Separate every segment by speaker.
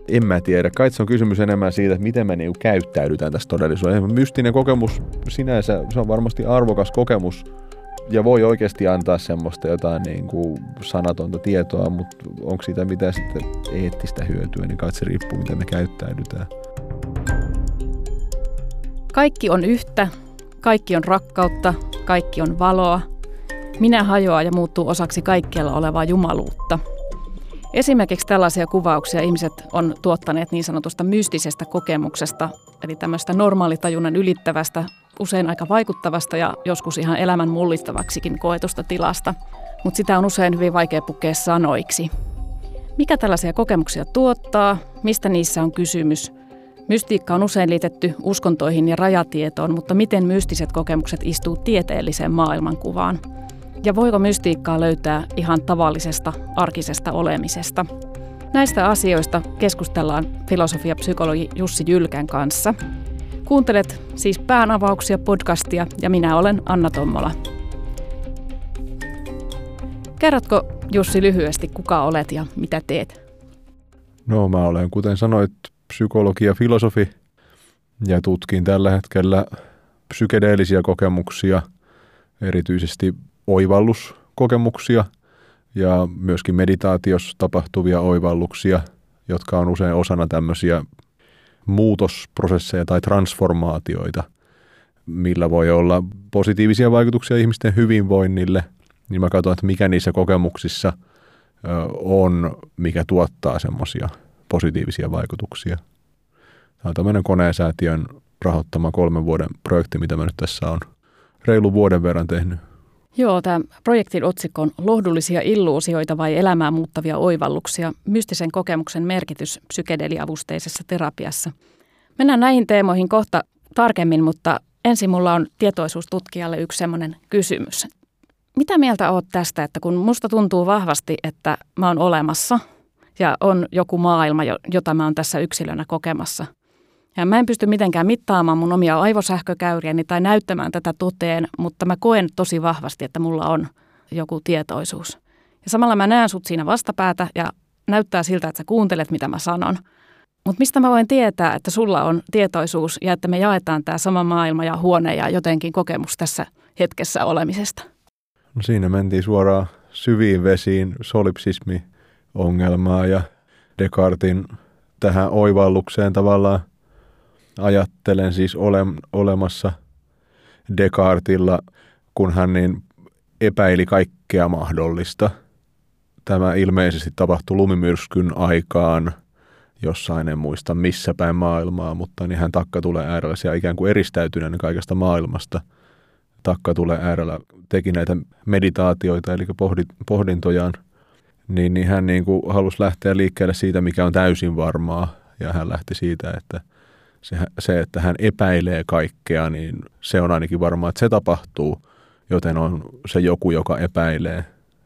Speaker 1: En mä tiedä. Kai se on kysymys enemmän siitä, että miten me niinku käyttäydytään tässä todellisuudessa. Mystinen kokemus sinänsä, se on varmasti arvokas kokemus ja voi oikeasti antaa semmoista jotain niinku sanatonta tietoa, mutta onko siitä mitään sitten eettistä hyötyä, niin kai se riippuu, miten me käyttäydytään.
Speaker 2: Kaikki on yhtä, kaikki on rakkautta, kaikki on valoa. Minä hajoaa ja muuttuu osaksi kaikkialla olevaa jumaluutta. Esimerkiksi tällaisia kuvauksia ihmiset on tuottaneet niin sanotusta mystisestä kokemuksesta, eli tämmöistä normaalitajunnan ylittävästä, usein aika vaikuttavasta ja joskus ihan elämän mullistavaksikin koetusta tilasta. Mutta sitä on usein hyvin vaikea pukea sanoiksi. Mikä tällaisia kokemuksia tuottaa? Mistä niissä on kysymys? Mystiikka on usein liitetty uskontoihin ja rajatietoon, mutta miten mystiset kokemukset istuu tieteelliseen maailmankuvaan? Ja voiko mystiikkaa löytää ihan tavallisesta, arkisesta olemisesta? Näistä asioista keskustellaan filosofia-psykologi Jussi Jylkän kanssa. Kuuntelet siis Päänavauksia podcastia ja minä olen Anna Tommola. Kerrotko Jussi lyhyesti, kuka olet ja mitä teet?
Speaker 1: No mä olen, kuten sanoit, psykologi ja filosofi ja tutkin tällä hetkellä psykedeellisiä kokemuksia, erityisesti oivalluskokemuksia ja myöskin meditaatiossa tapahtuvia oivalluksia, jotka on usein osana tämmöisiä muutosprosesseja tai transformaatioita, millä voi olla positiivisia vaikutuksia ihmisten hyvinvoinnille. Niin mä katson, että mikä niissä kokemuksissa on, mikä tuottaa semmoisia positiivisia vaikutuksia. Tämä on tämmöinen Koneesäätiön rahoittama 3 vuoden projekti, mitä mä nyt tässä on reilun vuoden verran tehnyt.
Speaker 2: Joo, tämä projektin otsikko on Lohdullisia illuusioita vai elämää muuttavia oivalluksia, mystisen kokemuksen merkitys psykedeliavusteisessa terapiassa. Mennään näihin teemoihin kohta tarkemmin, mutta ensin mulla on tietoisuustutkijalle yksi semmoinen kysymys. Mitä mieltä oot tästä, että kun musta tuntuu vahvasti, että mä oon olemassa ja on joku maailma, jota mä oon tässä yksilönä kokemassa. Ja mä en pysty mitenkään mittaamaan mun omia aivosähkökäyriäni tai näyttämään tätä toteen, mutta mä koen tosi vahvasti, että mulla on joku tietoisuus. Ja samalla mä näen sut siinä vastapäätä ja näyttää siltä, että sä kuuntelet, mitä mä sanon. Mutta mistä mä voin tietää, että sulla on tietoisuus ja että me jaetaan tämä sama maailma ja huone ja jotenkin kokemus tässä hetkessä olemisesta?
Speaker 1: No siinä mentiin suoraan syviin vesiin, solipsismi-ongelmaa ja Descartin tähän oivallukseen tavallaan. Ajattelen siis olemassa Descartilla, kun hän niin epäili kaikkea mahdollista. Tämä ilmeisesti tapahtui lumimyrskyn aikaan, jossain en muista missä päin maailmaa, mutta niin hän takkatulen äärellä siellä ikään kuin eristäytyneen kaikesta maailmasta. Takkatulen äärellä teki näitä meditaatioita, eli pohdintojaan, niin hän niin kuin halusi lähteä liikkeelle siitä, mikä on täysin varmaa, ja hän lähti siitä, että se, että hän epäilee kaikkea, niin se on ainakin varmaa, että se tapahtuu, joten on se joku, joka epäilee.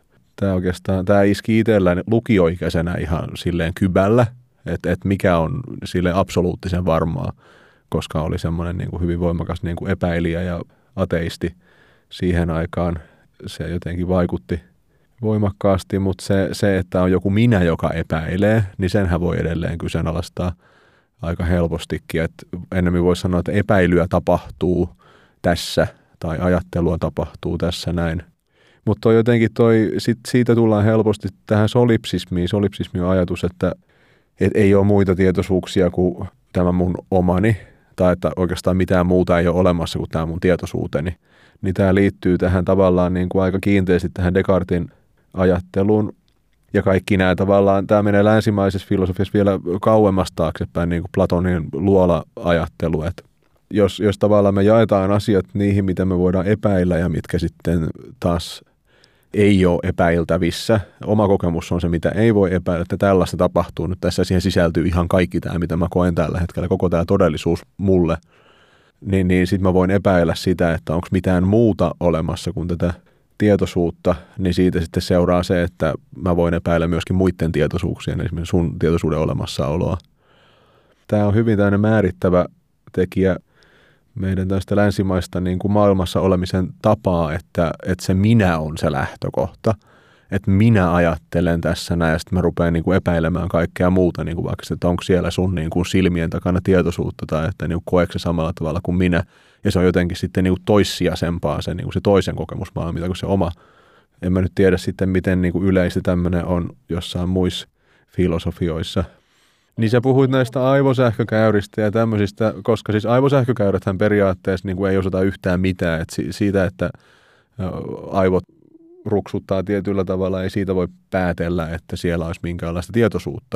Speaker 1: Tämä iski itselläni lukioikäisenä ihan silleen kybällä, että mikä on silleen absoluuttisen varmaa, koska oli semmoinen niin kuin hyvin voimakas niin kuin epäilijä ja ateisti siihen aikaan. Se jotenkin vaikutti voimakkaasti, mutta se, että on joku minä, joka epäilee, niin senhän voi edelleen kyseenalaistaa aika helpostikin, että ennemmin voisi sanoa, että epäilyä tapahtuu tässä tai ajattelua tapahtuu tässä näin. Mutta jotenkin siitä tullaan helposti tähän solipsismiin. Solipsismi on ajatus, että ei ole muita tietoisuuksia kuin tämä mun omani tai että oikeastaan mitään muuta ei ole olemassa kuin tämä mun tietoisuuteni. Niin tämä liittyy tähän tavallaan niin kuin aika kiinteästi tähän Descartin ajatteluun. Ja kaikki nämä tavallaan, tämä menee länsimaisessa filosofiassa vielä kauemmasta taaksepäin, niin kuin Platonin luola-ajattelu, että jos tavallaan me jaetaan asiat niihin, mitä me voidaan epäillä ja mitkä sitten taas ei ole epäiltävissä. Oma kokemus on se, mitä ei voi epäillä, että tällaista tapahtuu. Nyt tässä siihen sisältyy ihan kaikki tämä, mitä mä koen tällä hetkellä, koko tämä todellisuus mulle. Niin sitten mä voin epäillä sitä, että onko mitään muuta olemassa kuin tätä tietoisuutta, niin siitä sitten seuraa se, että mä voin epäillä myöskin muiden tietoisuuksien, esimerkiksi sun tietoisuuden olemassaoloa. Tämä on hyvin tämmöinen määrittävä tekijä meidän tästä länsimaista niin kuin maailmassa olemisen tapaa, että se minä on se lähtökohta. että minä ajattelen tässä näin, ja sitten mä rupean niin kuin epäilemään kaikkea muuta, niin kuin vaikka että onko siellä sun niin kuin silmien takana tietoisuutta, tai että niin kuin koeeko se samalla tavalla kuin minä, ja se on jotenkin sitten niin kuin toissijaisempaa se, niin kuin se toisen kokemusmaailma, mitä kuin se oma. En mä nyt tiedä sitten, miten niin kuin yleistä tämmöinen on jossain muissa filosofioissa. Niin sä puhuit näistä aivosähkökäyristä ja tämmöisistä, koska siis aivosähkökäyräthän periaatteessa niin kuin ei osata yhtään mitään, että siitä, että aivot ruksuttaa tietyllä tavalla, ei siitä voi päätellä, että siellä olisi minkäänlaista tietoisuutta.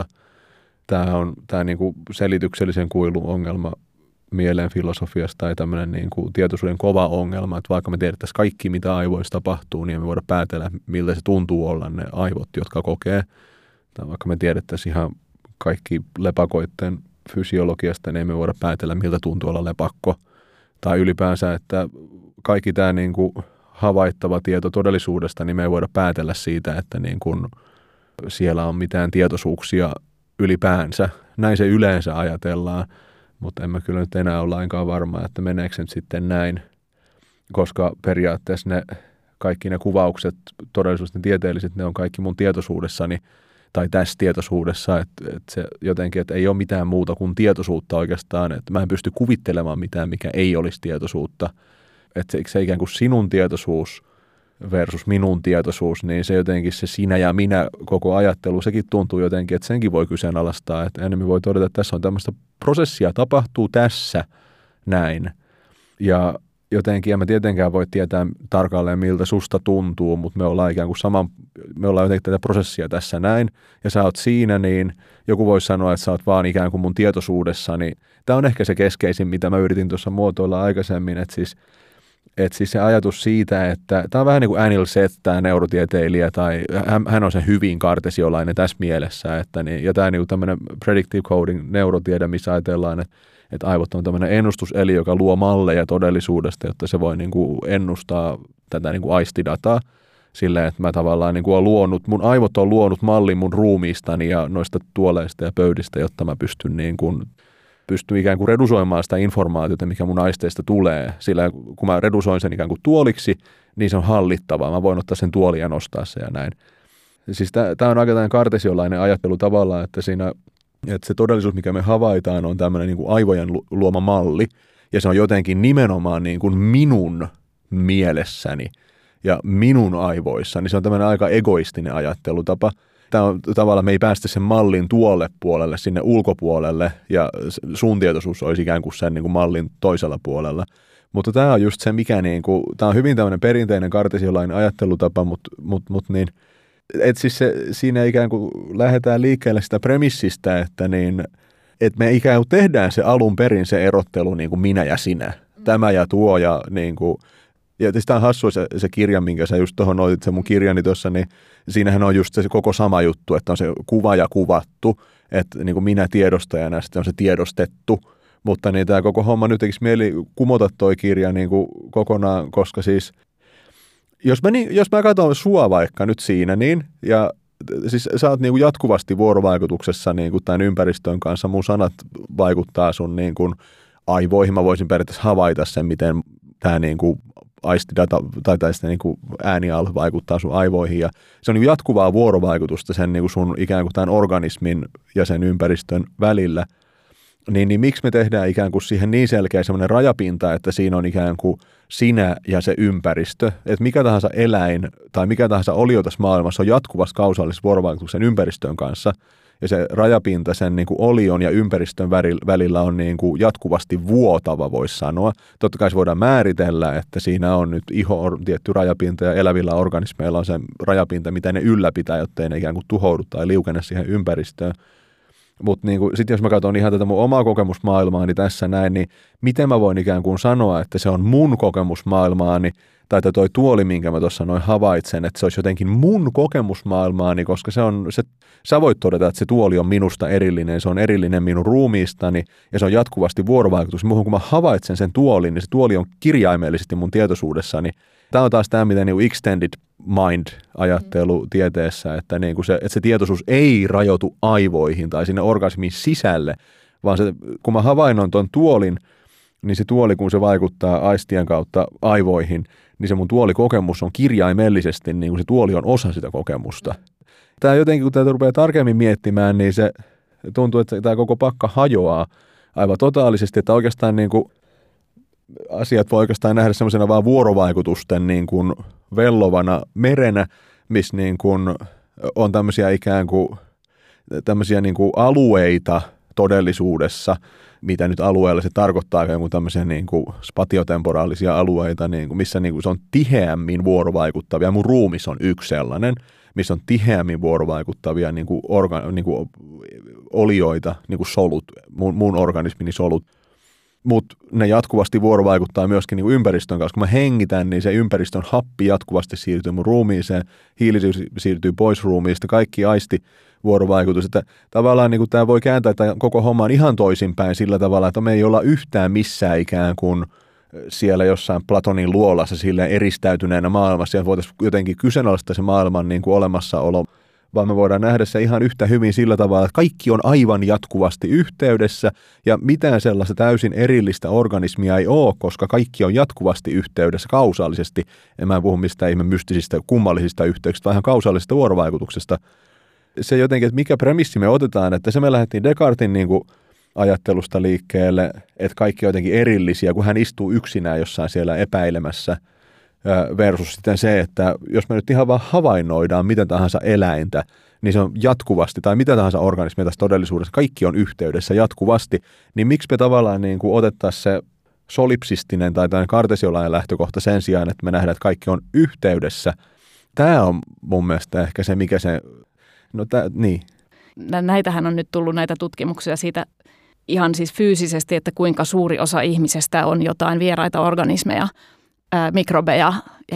Speaker 1: Tämä niin kuin selityksellisen kuilun ongelma mieleen filosofiasta tai tämmöinen niin kuin tietoisuuden kova ongelma, että vaikka me tiedettäisiin kaikki, mitä aivoissa tapahtuu, niin me voidaan päätellä, miltä se tuntuu olla ne aivot, jotka kokee. Tai vaikka me tiedettäisiin ihan kaikki lepakoiden fysiologiasta, niin me voida päätellä, miltä tuntuu olla lepakko. Tai ylipäänsä, että kaikki tämä niin kuin havaittava tieto todellisuudesta, niin me ei voida päätellä siitä, että niin kuin siellä on mitään tietoisuuksia ylipäänsä. Näin se yleensä ajatellaan, mutta en mä kyllä nyt enää ole lainkaan varma, että meneekö se sitten näin, koska periaatteessa kaikki ne kuvaukset, todellisuuden tieteelliset, ne on kaikki mun tietoisuudessani tai tässä tietoisuudessa, että se jotenkin, että ei ole mitään muuta kuin tietoisuutta oikeastaan, että mä en pysty kuvittelemaan mitään, mikä ei olisi tietoisuutta. Että se ikään kuin sinun tietoisuus versus minun tietoisuus, niin se jotenkin se sinä ja minä koko ajattelu, sekin tuntuu jotenkin, että senkin voi kyseenalaistaa, että enemmän voi todeta, että tässä on tämmöistä prosessia, tapahtuu tässä näin. Ja jotenkin, en mä tietenkään voi tietää tarkalleen, miltä susta tuntuu, mutta me ollaan ikään kuin me ollaan jotenkin tätä prosessia tässä näin, ja sä oot siinä, niin joku voisi sanoa, että sä oot vaan ikään kuin mun tietoisuudessani. Tämä on ehkä se keskeisin, mitä mä yritin tuossa muotoilla aikaisemmin, että siis se ajatus siitä, että tämä on vähän niin kuin Anil Seth, tämä neurotieteilijä, tai hän on se hyvin kartesiolainen tässä mielessä, että niin, ja tämä niin kuin tämmöinen predictive coding neurotiede, missä ajatellaan, että aivot on tämmöinen ennustuseli, joka luo malleja todellisuudesta, jotta se voi niin kuin ennustaa tätä niin kuin aistidataa silleen, että mä tavallaan niin kuin mun aivot on luonut mallin mun ruumiistani ja noista tuoleista ja pöydistä, jotta mä pystyn ikään kuin redusoimaan sitä informaatiota, mikä mun aisteista tulee. Sillä kun mä redusoin sen ikään kuin tuoliksi, niin se on hallittavaa. Mä voin ottaa sen tuolin ja nostaa se ja näin. Siis tämä on aika tämmöinen kartesiolainen ajattelu tavallaan, että se todellisuus, mikä me havaitaan, on tämmöinen niin kuin aivojen luoma malli. Ja se on jotenkin nimenomaan niin kuin minun mielessäni ja minun aivoissani. Se on tämmöinen aika egoistinen ajattelutapa. Tämä on tavallaan, me ei päästä sen mallin tuolle puolelle, sinne ulkopuolelle, ja sun tietoisuus olisi ikään kuin sen niin kuin mallin toisella puolella. Mutta tämä on just se, mikä tämä on hyvin tämmöinen perinteinen kartesiolainen ajattelutapa, mutta niin, että siis siinä ikään kuin lähdetään liikkeelle sitä premissistä, että me ikään kuin tehdään se alun perin se erottelu niin kuin minä ja sinä, tämä ja tuo ja niin kuin. Ja tämä on hassua se kirja, minkä sä just tuohon otit, se mun kirjani tuossa, niin siinähän on just se koko sama juttu, että on se kuva ja kuvattu, että niin kuin minä tiedostajana, sitten on se tiedostettu, mutta niin tämä koko homma nyt tekisi mieli kumota toi kirja niin kuin kokonaan, koska siis, jos mä katson sua vaikka nyt siinä, niin, ja siis sä oot niin kuin jatkuvasti vuorovaikutuksessa niin kuin tämän ympäristön kanssa, mun sanat vaikuttaa sun niin kuin aivoihin, mä voisin periaatteessa havaita sen, miten tämä niin kuin aistidata tai sitä niin kuin äänialue vaikuttaa sun aivoihin, ja se on niin kuin jatkuvaa vuorovaikutusta sen niin kuin sun ikään kuin tämän organismin ja sen ympäristön välillä, niin miksi me tehdään ikään kuin siihen niin selkeä semmoinen rajapinta, että siinä on ikään kuin sinä ja se ympäristö, että mikä tahansa eläin tai mikä tahansa olio tässä maailmassa on jatkuvasti kausaalisessa vuorovaikutuksen ympäristön kanssa, ja se rajapinta sen niin kuin olion ja ympäristön välillä on niin kuin jatkuvasti vuotava, voisi sanoa. Totta kai se voidaan määritellä, että siinä on nyt iho on tietty rajapinta ja elävillä organismeilla on se rajapinta, mitä ne ylläpitää, jotta ei ne ikään kuin tuhoudu tai liukene siihen ympäristöön. Mutta niin sitten jos mä katson ihan tätä mun omaa kokemusmaailmaani tässä näin, niin miten mä voin ikään kuin sanoa, että se on mun kokemusmaailmaani, tai toi tuoli, minkä mä tuossa noin havaitsen, että se olisi jotenkin mun kokemusmaailmaani, koska sä voit todeta, että se tuoli on minusta erillinen, se on erillinen minun ruumiistani, ja se on jatkuvasti vuorovaikutus. Muuhun kun mä havaitsen sen tuolin, niin se tuoli on kirjaimellisesti mun tietoisuudessani. Tämä on taas tämä, miten niin extended mind-ajattelu tieteessä, että, niin kuin että se tietoisuus ei rajoitu aivoihin tai sinne organismin sisälle, vaan kun mä havainnon ton tuolin, niin se tuoli, kun se vaikuttaa aistien kautta aivoihin, niin se mun tuolikokemus on kirjaimellisesti, niin kuin se tuoli on osa sitä kokemusta. Tämä jotenkin, kun tätä rupeaa tarkemmin miettimään, niin se tuntuu, että tämä koko pakka hajoaa aivan totaalisesti, että oikeastaan niin kuin asiat voi oikeastaan nähdä semmoisena vaan vuorovaikutusten niin kuin vellovana merenä, missä niin kuin on tämmöisiä ikään kuin tämmöisiä niin kuin alueita todellisuudessa, mitä nyt alueella se tarkoittaa, joku tämmöisiä niin kuin spatiotemporaalisia alueita, niin kuin, missä niin kuin se on tiheämmin vuorovaikuttavia. Mun ruumis on yksi sellainen, missä on tiheämmin vuorovaikuttavia niin kuin olioita, niin kuin solut, mun organismini solut. Mutta ne jatkuvasti vuorovaikuttaa myöskin niin kuin ympäristön kanssa. Kun mä hengitän, niin se ympäristön happi jatkuvasti siirtyy mun ruumiiseen, hiilisyys siirtyy pois ruumiista, kaikki aisti vuorovaikutus. Että tavallaan niin kuin tämä voi kääntää tämän koko homman ihan toisinpäin sillä tavalla, että me ei olla yhtään missään ikään kuin siellä jossain Platonin luolassa silleen eristäytyneenä maailmassa, ja voitaisiin jotenkin kyseenalaistaa se maailman niin kuin olemassaolo, vaan me voidaan nähdä se ihan yhtä hyvin sillä tavalla, että kaikki on aivan jatkuvasti yhteydessä, ja mitään sellaista täysin erillistä organismia ei ole, koska kaikki on jatkuvasti yhteydessä kausaalisesti. En mä puhu mistään ihme mystisistä, kummallisista yhteyksistä, vaan ihan kausaalisesta vuorovaikutuksesta. Se jotenkin, että mikä premissi me otetaan, että se me lähdettiin Descartesin niin kuin ajattelusta liikkeelle, että kaikki on jotenkin erillisiä, kun hän istuu yksinään jossain siellä epäilemässä, versus sitten se, että jos me nyt ihan vaan havainnoidaan mitä tahansa eläintä, niin se on jatkuvasti, tai mitä tahansa organismia tässä todellisuudessa, kaikki on yhteydessä jatkuvasti, niin miksi me tavallaan niin kuin otettaisiin se solipsistinen tai kartesiolainen lähtökohta sen sijaan, että me nähdään, että kaikki on yhteydessä. Tämä on mun mielestä ehkä se, mikä se, niin.
Speaker 2: Näitähän on nyt tullut näitä tutkimuksia siitä ihan siis fyysisesti, että kuinka suuri osa ihmisestä on jotain vieraita organismeja, mikrobeja,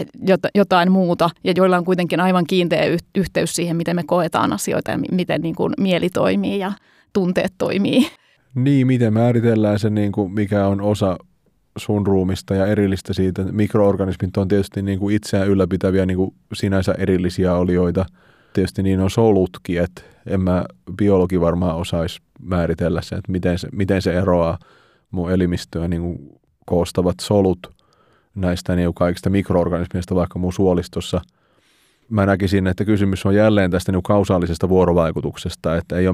Speaker 2: jotain muuta, ja joilla on kuitenkin aivan kiinteä yhteys siihen, miten me koetaan asioita ja miten niin kuin mieli toimii ja tunteet toimii.
Speaker 1: Niin, miten määritellään se, niin kuin mikä on osa sun ruumista ja erillistä siitä. Mikroorganismit on tietysti niin kuin itseään ylläpitäviä niin kuin sinänsä erillisiä olioita. Tietysti niin on solutkin, että en mä biologi varmaan osaisi määritellä sen, että miten se eroaa mun elimistöä niin kuin koostavat solut näistä niin kaikista mikroorganismista vaikka mun suolistossa. Mä näkisin, että kysymys on jälleen tästä niin kausaalisesta vuorovaikutuksesta, että ei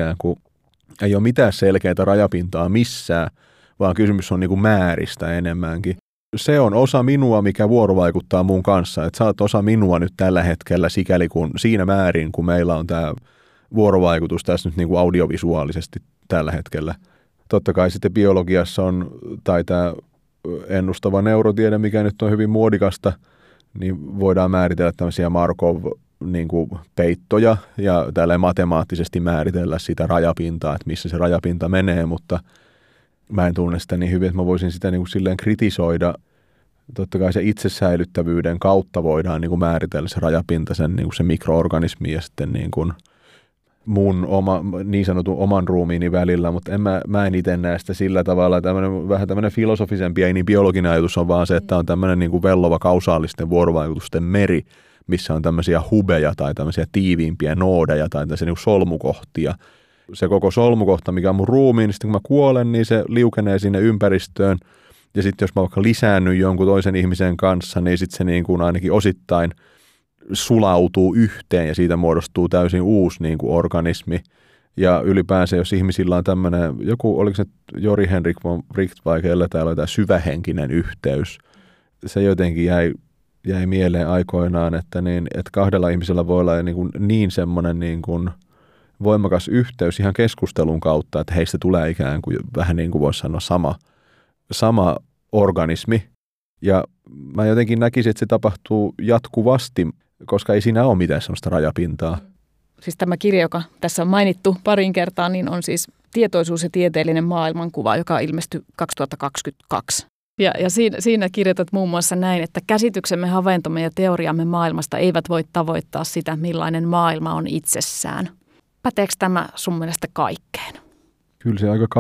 Speaker 1: ole mitään selkeää rajapintaa missään, vaan kysymys on niin kuin määristä enemmänkin. Se on osa minua, mikä vuorovaikuttaa mun kanssa. Että sä oot osa minua nyt tällä hetkellä sikäli kun siinä määrin, kun meillä on tämä vuorovaikutus tässä nyt niin kuin audiovisuaalisesti tällä hetkellä. Totta kai sitten biologiassa on, tai tämä ennustava neurotiede, mikä nyt on hyvin muodikasta, niin voidaan määritellä tämmöisiä Markov-peittoja ja tälleen matemaattisesti määritellä sitä rajapintaa, että missä se rajapinta menee, mutta mä en tunne sitä niin hyvin, että mä voisin sitä niin kuin silleen kritisoida. Totta kai se itsesäilyttävyyden kautta voidaan niin kuin määritellä se rajapinta, sen, niin kuin se mikroorganismi ja sitten niin kuin mun niin sanotun oman ruumiini välillä, mutta mä en itse näe sitä sillä tavalla. Vähän tämmöinen filosofisempi ja niin biologinen ajatus on vaan se, että on tämmöinen niin kuin vellova kausaalisten vuorovaikutusten meri, missä on tämmöisiä hubeja tai tämmöisiä tiiviimpiä noodeja tai tämmöisiä niin kuin solmukohtia. Se koko solmukohta, mikä on mun ruumiin, niin sitten kun mä kuolen, niin se liukenee sinne ympäristöön. Ja sitten jos mä vaikka lisäännyn jonkun toisen ihmisen kanssa, niin sitten se niin kuin ainakin osittain sulautuu yhteen ja siitä muodostuu täysin uusi niin kuin organismi. Ja ylipäänsä, jos ihmisillä on tämmöinen, oliko se Jori Henrik von Wright vai kellä täällä on tämä syvähenkinen yhteys. Se jotenkin jäi mieleen aikoinaan, että kahdella ihmisellä voi olla niin semmoinen niin kuin voimakas yhteys ihan keskustelun kautta, että heistä tulee ikään kuin vähän niin kuin voisi sanoa sama organismi. Ja mä jotenkin näkisin, että se tapahtuu jatkuvasti, koska ei siinä ole mitään sellaista rajapintaa.
Speaker 2: Siis tämä kirja, joka tässä on mainittu parin kertaan, niin on siis Tietoisuus ja tieteellinen maailmankuva, joka ilmestyi 2022. Ja siinä kirjoitat muun muassa näin, että käsityksemme, havaintomme ja teoriamme maailmasta eivät voi tavoittaa sitä, millainen maailma on itsessään. Päteekö tämä sun mielestä kaikkeen?
Speaker 1: Kyllä se aika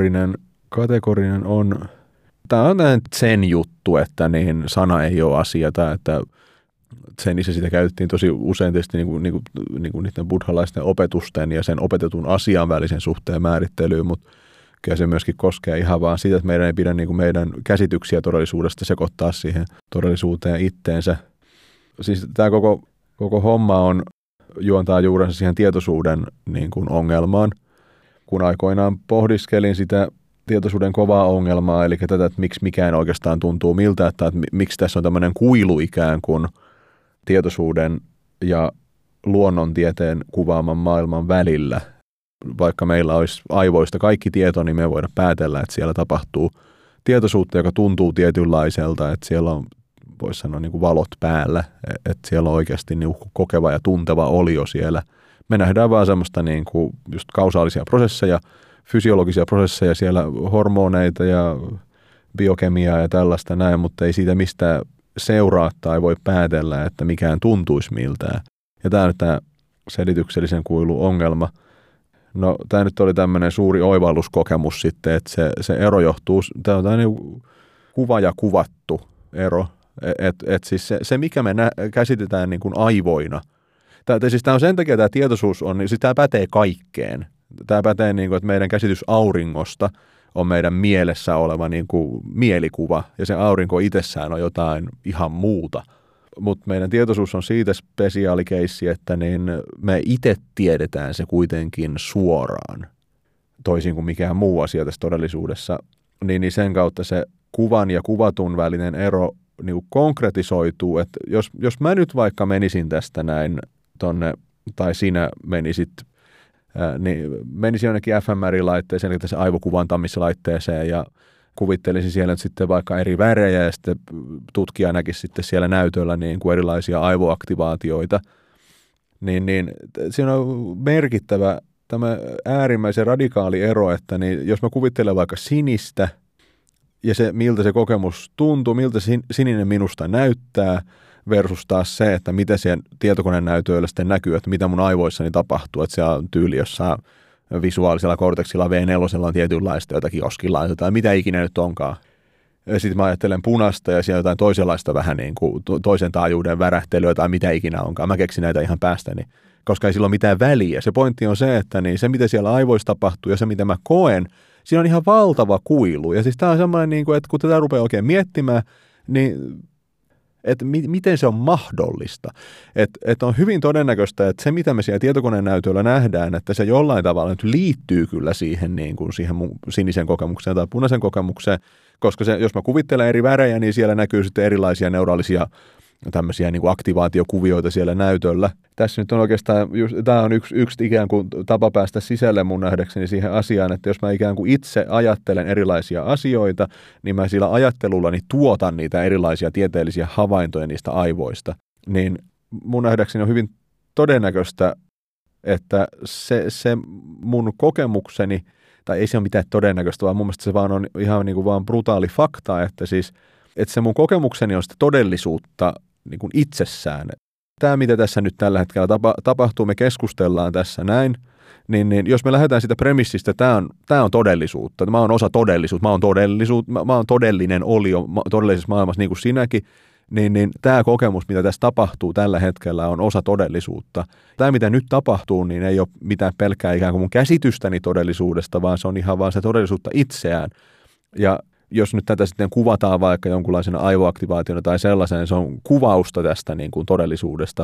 Speaker 1: kategorinen on. Tämä on sen juttu, että niin sana ei ole asia, tai että Zenissä sitä käytettiin tosi usein tietysti niin kuin niiden buddhalaisten opetusten ja sen opetetun asian välisen suhteen määrittelyyn, mutta Ja se myöskin koskee ihan vaan sitä, että meidän ei pidä niin kuin meidän käsityksiä todellisuudesta sekoittaa siihen todellisuuteen itteensä. Siis tämä koko homma juontaa juurensa siihen tietoisuuden niin kuin ongelmaan. Kun aikoinaan pohdiskelin sitä tietoisuuden kovaa ongelmaa, eli tätä, että miksi mikään oikeastaan tuntuu miltä, että miksi tässä on tämmöinen kuilu ikään kuin tietoisuuden ja luonnontieteen kuvaaman maailman välillä. Vaikka meillä olisi aivoista kaikki tieto, niin me voidaan päätellä, että siellä tapahtuu tietoisuutta, joka tuntuu tietynlaiselta, että siellä on, voisi sanoa, niin kuin valot päällä, että siellä on oikeasti niin kuin kokeva ja tunteva olio siellä. Me nähdään vaan semmoista niin kuin just kausaalisia prosesseja, fysiologisia prosesseja, siellä hormoneita ja biokemiaa ja tällaista näin, mutta ei siitä mistään seuraa tai voi päätellä, että mikään tuntuisi miltään. Ja tämä on nyt tämä selityksellisen kuilun ongelma. No tämä nyt oli tämmöinen suuri oivalluskokemus sitten, että se ero johtuu, tämä on tämmöinen kuva ja kuvattu ero, että siis se mikä me käsitetään niin kuin aivoina. Tämä on sen takia tämä tietoisuus on, niin siis tämä pätee kaikkeen. Tämä pätee, niin kuin, että meidän käsitys auringosta on meidän mielessä oleva niin kuin mielikuva, ja se aurinko itsessään on jotain ihan muuta. Mutta meidän tietoisuus on siitä spesiaalikeissi, että niin me itse tiedetään se kuitenkin suoraan, toisin kuin mikään muu asia tässä todellisuudessa. Niin sen kautta se kuvan ja kuvatun välinen ero niin kuin konkretisoituu, että jos mä nyt vaikka menisin tästä näin tonne, tai sinä menisit, niin menisin jonnekin fMRI-laitteeseen, eli tässä aivokuvantamislaitteeseen, ja kuvittelisin siellä sitten vaikka eri värejä, ja sitten tutkija näkisi sitten siellä näytöllä niin kuin erilaisia aivoaktivaatioita, niin siinä on merkittävä tämä äärimmäisen radikaali ero, että niin jos mä kuvittelen vaikka sinistä, ja se, miltä se kokemus tuntuu, miltä sininen minusta näyttää, versus taas se, että miten siihen tietokoneen näytöillä sitten näkyy, että mitä mun aivoissani tapahtuu, että siellä on tyyli jossain visuaalisella korteksilla V4 on tietynlaista jotakin oskilaista tai mitä ikinä nyt onkaan. Ja sitten mä ajattelen punaista ja siellä jotain toisenlaista vähän niin kuin toisen taajuuden värähtelyä tai mitä ikinä onkaan. Mä keksin näitä ihan päästäni, koska ei sillä ole mitään väliä. Se pointti on se, että niin se mitä siellä aivoissa tapahtuu ja se mitä mä koen, siinä on ihan valtava kuilu. Ja siis tää on semmoinen, niin kuin, että kun tätä rupeaa oikein miettimään, niin että miten se on mahdollista. Että on hyvin todennäköistä, että se mitä me siellä tietokoneen näytöllä nähdään, että se jollain tavalla nyt liittyy kyllä siihen, niin kuin siihen mun sinisen kokemukseen tai punaisen kokemukseen, koska se, jos mä kuvittelen eri värejä, niin siellä näkyy sitten erilaisia neuraalisia tämmöisiä niin kuin aktivaatiokuvioita siellä näytöllä. Tässä nyt on oikeastaan, tämä on yksi ikään kuin tapa päästä sisälle mun nähdäkseni siihen asiaan, että jos mä ikään kuin itse ajattelen erilaisia asioita, niin mä sillä ajattelullani tuotan niitä erilaisia tieteellisiä havaintoja niistä aivoista. Niin mun nähdäkseni on hyvin todennäköistä, että se mun kokemukseni, tai ei se ole mitään todennäköistä, vaan mun mielestä se vaan on ihan niin kuin vaan brutaali fakta, että siis että se mun kokemukseni on sitä todellisuutta niin kuin itsessään. Tämä, mitä tässä nyt tällä hetkellä tapahtuu, me keskustellaan tässä näin, niin jos me lähdetään sitä premissistä, tämä on todellisuutta, mä oon osa todellisuutta, mä oon todellinen olio todellisessa maailmassa niin kuin sinäkin, niin tämä kokemus, mitä tässä tapahtuu tällä hetkellä, on osa todellisuutta. Tämä, mitä nyt tapahtuu, niin ei ole mitään pelkkää ikään kuin mun käsitystäni todellisuudesta, vaan se on ihan vaan se todellisuutta itseään. Ja jos nyt tätä sitten kuvataan vaikka jonkunlaisena aivoaktivaationa tai sellaisena, se on kuvausta tästä niin kuin todellisuudesta.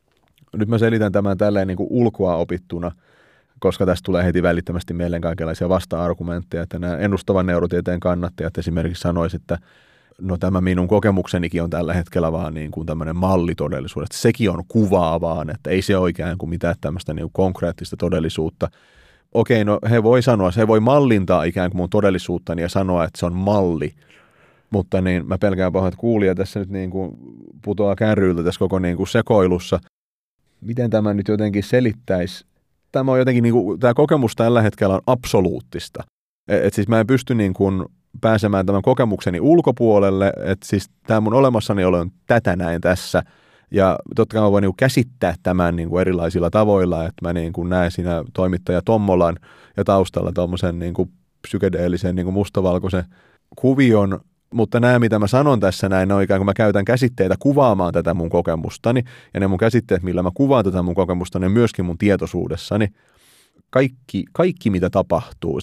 Speaker 1: Nyt mä selitän tämän tälleen niin kuin ulkoa opittuna, koska tästä tulee heti välittömästi mieleen kaikenlaisia vasta-argumentteja, että nämä ennustavan neurotieteen kannattajat esimerkiksi sanoisivat, että no tämä minun kokemuksenikin on tällä hetkellä vaan niin kuin tämmöinen mallitodellisuudesta. Sekin on kuvaa vaan, että ei se ole ikään kuin mitään tämmöistä niin kuin konkreettista todellisuutta. Okei, no he voi mallintaa ikään kuin mun todellisuuttani ja sanoa, että se on malli. Mutta niin mä pelkään pahoin, että kuulija tässä nyt niin kuin putoaa kärryiltä tässä koko niin kuin sekoilussa. Miten tämä nyt jotenkin selittäisi? Tämä on jotenkin, niin kuin, tämä kokemus tällä hetkellä on absoluuttista. Että siis mä en pysty niin kuin pääsemään tämän kokemukseni ulkopuolelle, että siis tämä mun olemassani on tätä näin tässä. Ja totta kai mä voin niin kuin käsittää tämän niin kuin erilaisilla tavoilla, että mä niin kuin näen siinä toimittaja Tommolan ja taustalla tuommoisen niin kuin psykedeellisen niin kuin mustavalkoisen kuvion, mutta nämä, mitä mä sanon tässä näin, on ikään kuin mä käytän käsitteitä kuvaamaan tätä mun kokemustani, ja ne mun käsitteet, millä mä kuvaan tätä mun kokemustani, myöskin mun tietoisuudessani. Kaikki mitä tapahtuu,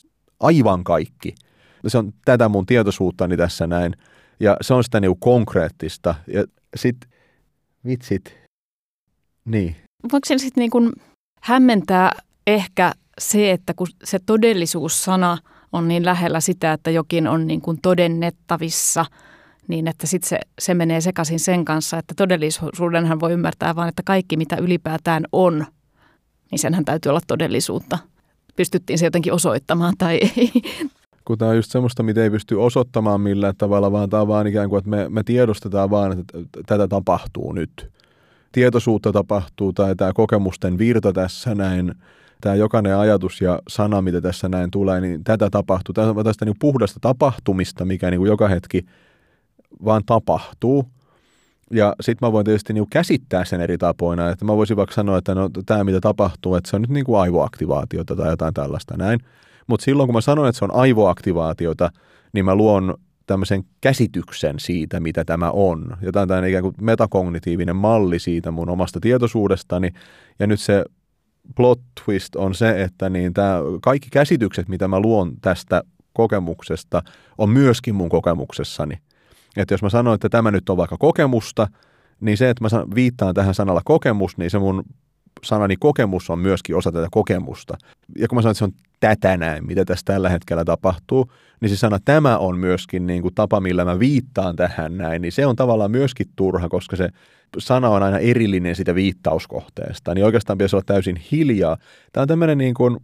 Speaker 1: aivan kaikki. Se on tätä mun tietoisuuttani tässä näin. Ja se on sitä niinku konkreettista. Ja sitten vitsit, niin.
Speaker 2: Voiko se sitten niinku hämmentää ehkä se, että kun se todellisuussana on niin lähellä sitä, että jokin on niin kuin todennettavissa, niin että sitten se menee sekaisin sen kanssa, että todellisuudenhan voi ymmärtää vaan, että kaikki mitä ylipäätään on, niin senhän täytyy olla todellisuutta. Pystyttiin se jotenkin osoittamaan tai ei.
Speaker 1: Kun tämä on just semmoista, mitä ei pysty osoittamaan millään tavalla, vaan tämä on vaan ikään kuin, että me tiedostetaan vaan, että tätä tapahtuu nyt. Tietoisuutta tapahtuu tai tämä kokemusten virta tässä näin, tämä jokainen ajatus ja sana, mitä tässä näin tulee, niin tätä tapahtuu. Tämä on tästä niin puhdasta tapahtumista, mikä niin joka hetki vaan tapahtuu. Ja sitten mä voin tietysti niin käsittää sen eri tapoina, että mä voisin vaikka sanoa, että no, tämä mitä tapahtuu, että se on nyt niin kuin aivoaktivaatiota tai jotain tällaista näin. Mutta silloin kun mä sanon, että se on aivoaktivaatiota, niin mä luon tämmöisen käsityksen siitä, mitä tämä on. Jotain tämmöinen ikään kuin metakognitiivinen malli siitä mun omasta tietoisuudestani. Ja nyt se plot twist on se, että niin tämä kaikki käsitykset, mitä mä luon tästä kokemuksesta, on myöskin mun kokemuksessani. Että jos mä sanon, että tämä nyt on vaikka kokemusta, niin se, että mä viittaan tähän sanalla kokemus, niin se mun sanani kokemus on myöskin osa tätä kokemusta. Ja kun mä sanon, että se on tätä näin, mitä tässä tällä hetkellä tapahtuu, niin se sana tämä on myöskin niin kuin tapa, millä mä viittaan tähän näin, niin se on tavallaan myöskin turha, koska se sana on aina erillinen siitä viittauskohteesta. Niin oikeastaan pitäisi olla täysin hiljaa. Tämä on tämmöinen niin kuin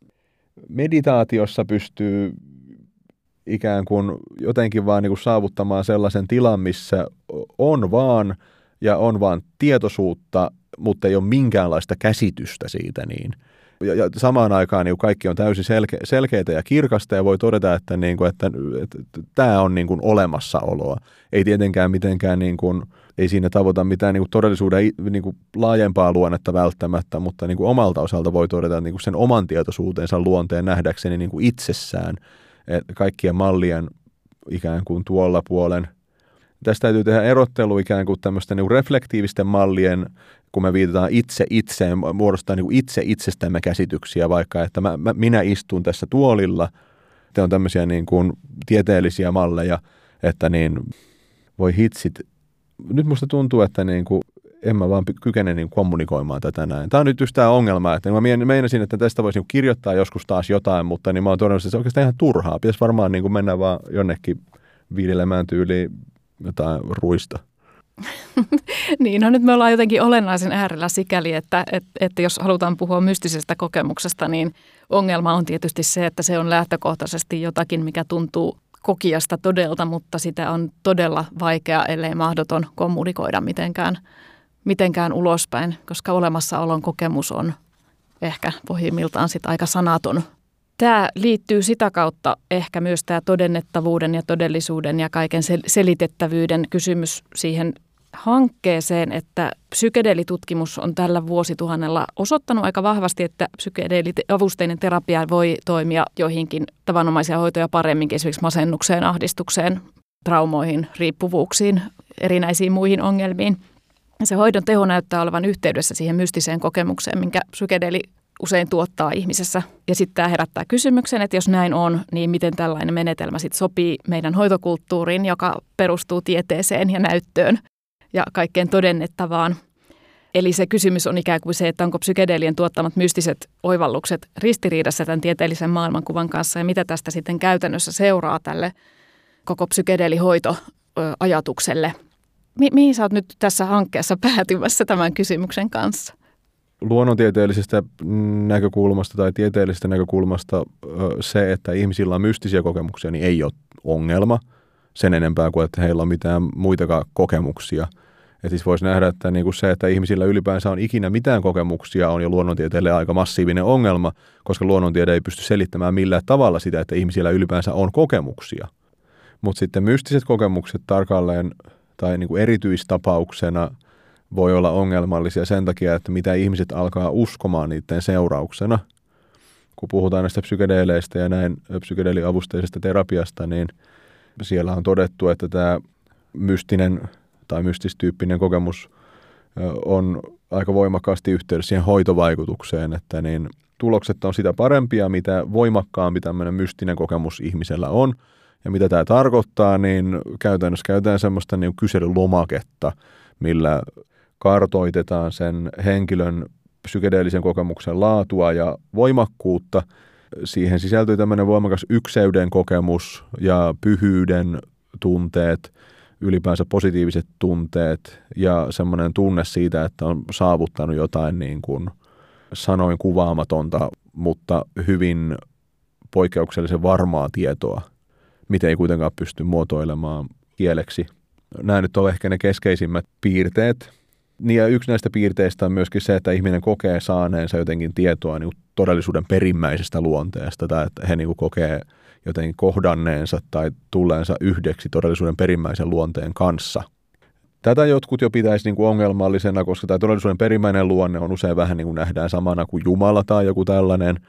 Speaker 1: meditaatiossa pystyy ikään kuin jotenkin vaan niin kuin saavuttamaan sellaisen tilan, missä on vaan tietoisuutta, mutta ei ole minkäänlaista käsitystä siitä niin. Ja samaan aikaan niin kaikki on täysin selkeitä ja kirkasta ja voi todeta, että tämä on niin kuin olemassaoloa. Ei tietenkään mitenkään, niin kuin, ei siinä tavoita mitään niin kuin todellisuuden niin kuin laajempaa luonnetta välttämättä, mutta niin kuin omalta osalta voi todeta niin kuin sen oman tietoisuutensa luonteen nähdäkseni niin kuin itsessään, että kaikkien mallien ikään kuin tuolla puolen. Tästä täytyy tehdä erottelu ikään kuin tämmöisten niin kuin reflektiivisten mallien, kun me viitataan itse itseen, muodostaa niin kuin itse itsestämme käsityksiä, vaikka että minä istun tässä tuolilla. Tämä on tämmöisiä niin kuin tieteellisiä malleja, että niin voi hitsit. Nyt musta tuntuu, että niin kuin en mä vaan kykene niin kommunikoimaan tätä näin. Tämä on nyt just tämä ongelma, että mä meinasin, että tästä voisi niin kirjoittaa joskus taas jotain, mutta niin mä oon todennut, että se on oikeastaan ihan turhaa. Pitäisi varmaan niin kuin mennä vaan jonnekin viidelemään tyyliin jotain ruista.
Speaker 2: Niin, no nyt me ollaan jotenkin olennaisen äärellä sikäli, että jos halutaan puhua mystisestä kokemuksesta, niin ongelma on tietysti se, että se on lähtökohtaisesti jotakin, mikä tuntuu kokijasta todelta, mutta sitä on todella vaikea, ellei mahdoton kommunikoida mitenkään ulospäin, koska olemassaolon kokemus on ehkä pohjimmiltaan sit aika sanaton. Tämä liittyy sitä kautta ehkä myös tämä todennettavuuden ja todellisuuden ja kaiken selitettävyyden kysymys siihen hankkeeseen, että psykedeelitutkimus on tällä vuosituhannella osoittanut aika vahvasti, että psykedeeliavusteinen terapia voi toimia joihinkin tavanomaisia hoitoja paremminkin, esimerkiksi masennukseen, ahdistukseen, traumoihin, riippuvuuksiin, erinäisiin muihin ongelmiin. Se hoidon teho näyttää olevan yhteydessä siihen mystiseen kokemukseen, minkä psykedeeli usein tuottaa ihmisessä. Ja sitten tämä herättää kysymyksen, että jos näin on, niin miten tällainen menetelmä sitten sopii meidän hoitokulttuuriin, joka perustuu tieteeseen ja näyttöön ja kaikkeen todennettavaan. Eli se kysymys on ikään kuin se, että onko psykedeelien tuottamat mystiset oivallukset ristiriidassa tämän tieteellisen maailmankuvan kanssa ja mitä tästä sitten käytännössä seuraa tälle koko psykedeelihoitoajatukselle. Mihin sä oot nyt tässä hankkeessa päätymässä tämän kysymyksen kanssa?
Speaker 1: Luonnontieteellisestä näkökulmasta tai tieteellisestä näkökulmasta se, että ihmisillä on mystisiä kokemuksia, niin ei ole ongelma sen enempää kuin, että heillä on mitään muitakaan kokemuksia. Et siis voisi nähdä, että niinku se, että ihmisillä ylipäänsä on ikinä mitään kokemuksia, on jo luonnontieteelle aika massiivinen ongelma, koska luonnontiede ei pysty selittämään millään tavalla sitä, että ihmisillä ylipäänsä on kokemuksia. Mutta sitten mystiset kokemukset tarkalleen tai niinku erityistapauksena voi olla ongelmallisia sen takia, että mitä ihmiset alkaa uskomaan niiden seurauksena. Kun puhutaan näistä psykedeeleistä ja näin psykedeeliavusteisesta terapiasta, niin siellä on todettu, että tämä mystinen tai mystistyyppinen kokemus on aika voimakkaasti yhteydessä siihen hoitovaikutukseen, että niin tulokset on sitä parempia, mitä voimakkaampi tämmöinen mystinen kokemus ihmisellä on. Ja mitä tämä tarkoittaa, niin käytännössä käytetään semmoista niin kyselylomaketta, millä kartoitetaan sen henkilön psykedeellisen kokemuksen laatua ja voimakkuutta. Siihen sisältyy tämmöinen voimakas ykseyden kokemus ja pyhyyden tunteet, ylipäänsä positiiviset tunteet ja semmoinen tunne siitä, että on saavuttanut jotain niin kuin sanoin kuvaamatonta, mutta hyvin poikkeuksellisen varmaa tietoa, mitä ei kuitenkaan pysty muotoilemaan kieleksi. Nämä nyt on ehkä ne keskeisimmät piirteet. Ja yksi näistä piirteistä on myöskin se, että ihminen kokee saaneensa jotenkin tietoa niin todellisuuden perimmäisestä luonteesta, tai että he niin kokee jotenkin kohdanneensa tai tulleensa yhdeksi todellisuuden perimmäisen luonteen kanssa. Tätä jotkut jo pitäisi niin kuin ongelmallisena, koska tämä todellisuuden perimmäinen luonne on usein vähän niin kuin nähdään samana kuin Jumala tai joku tällainen.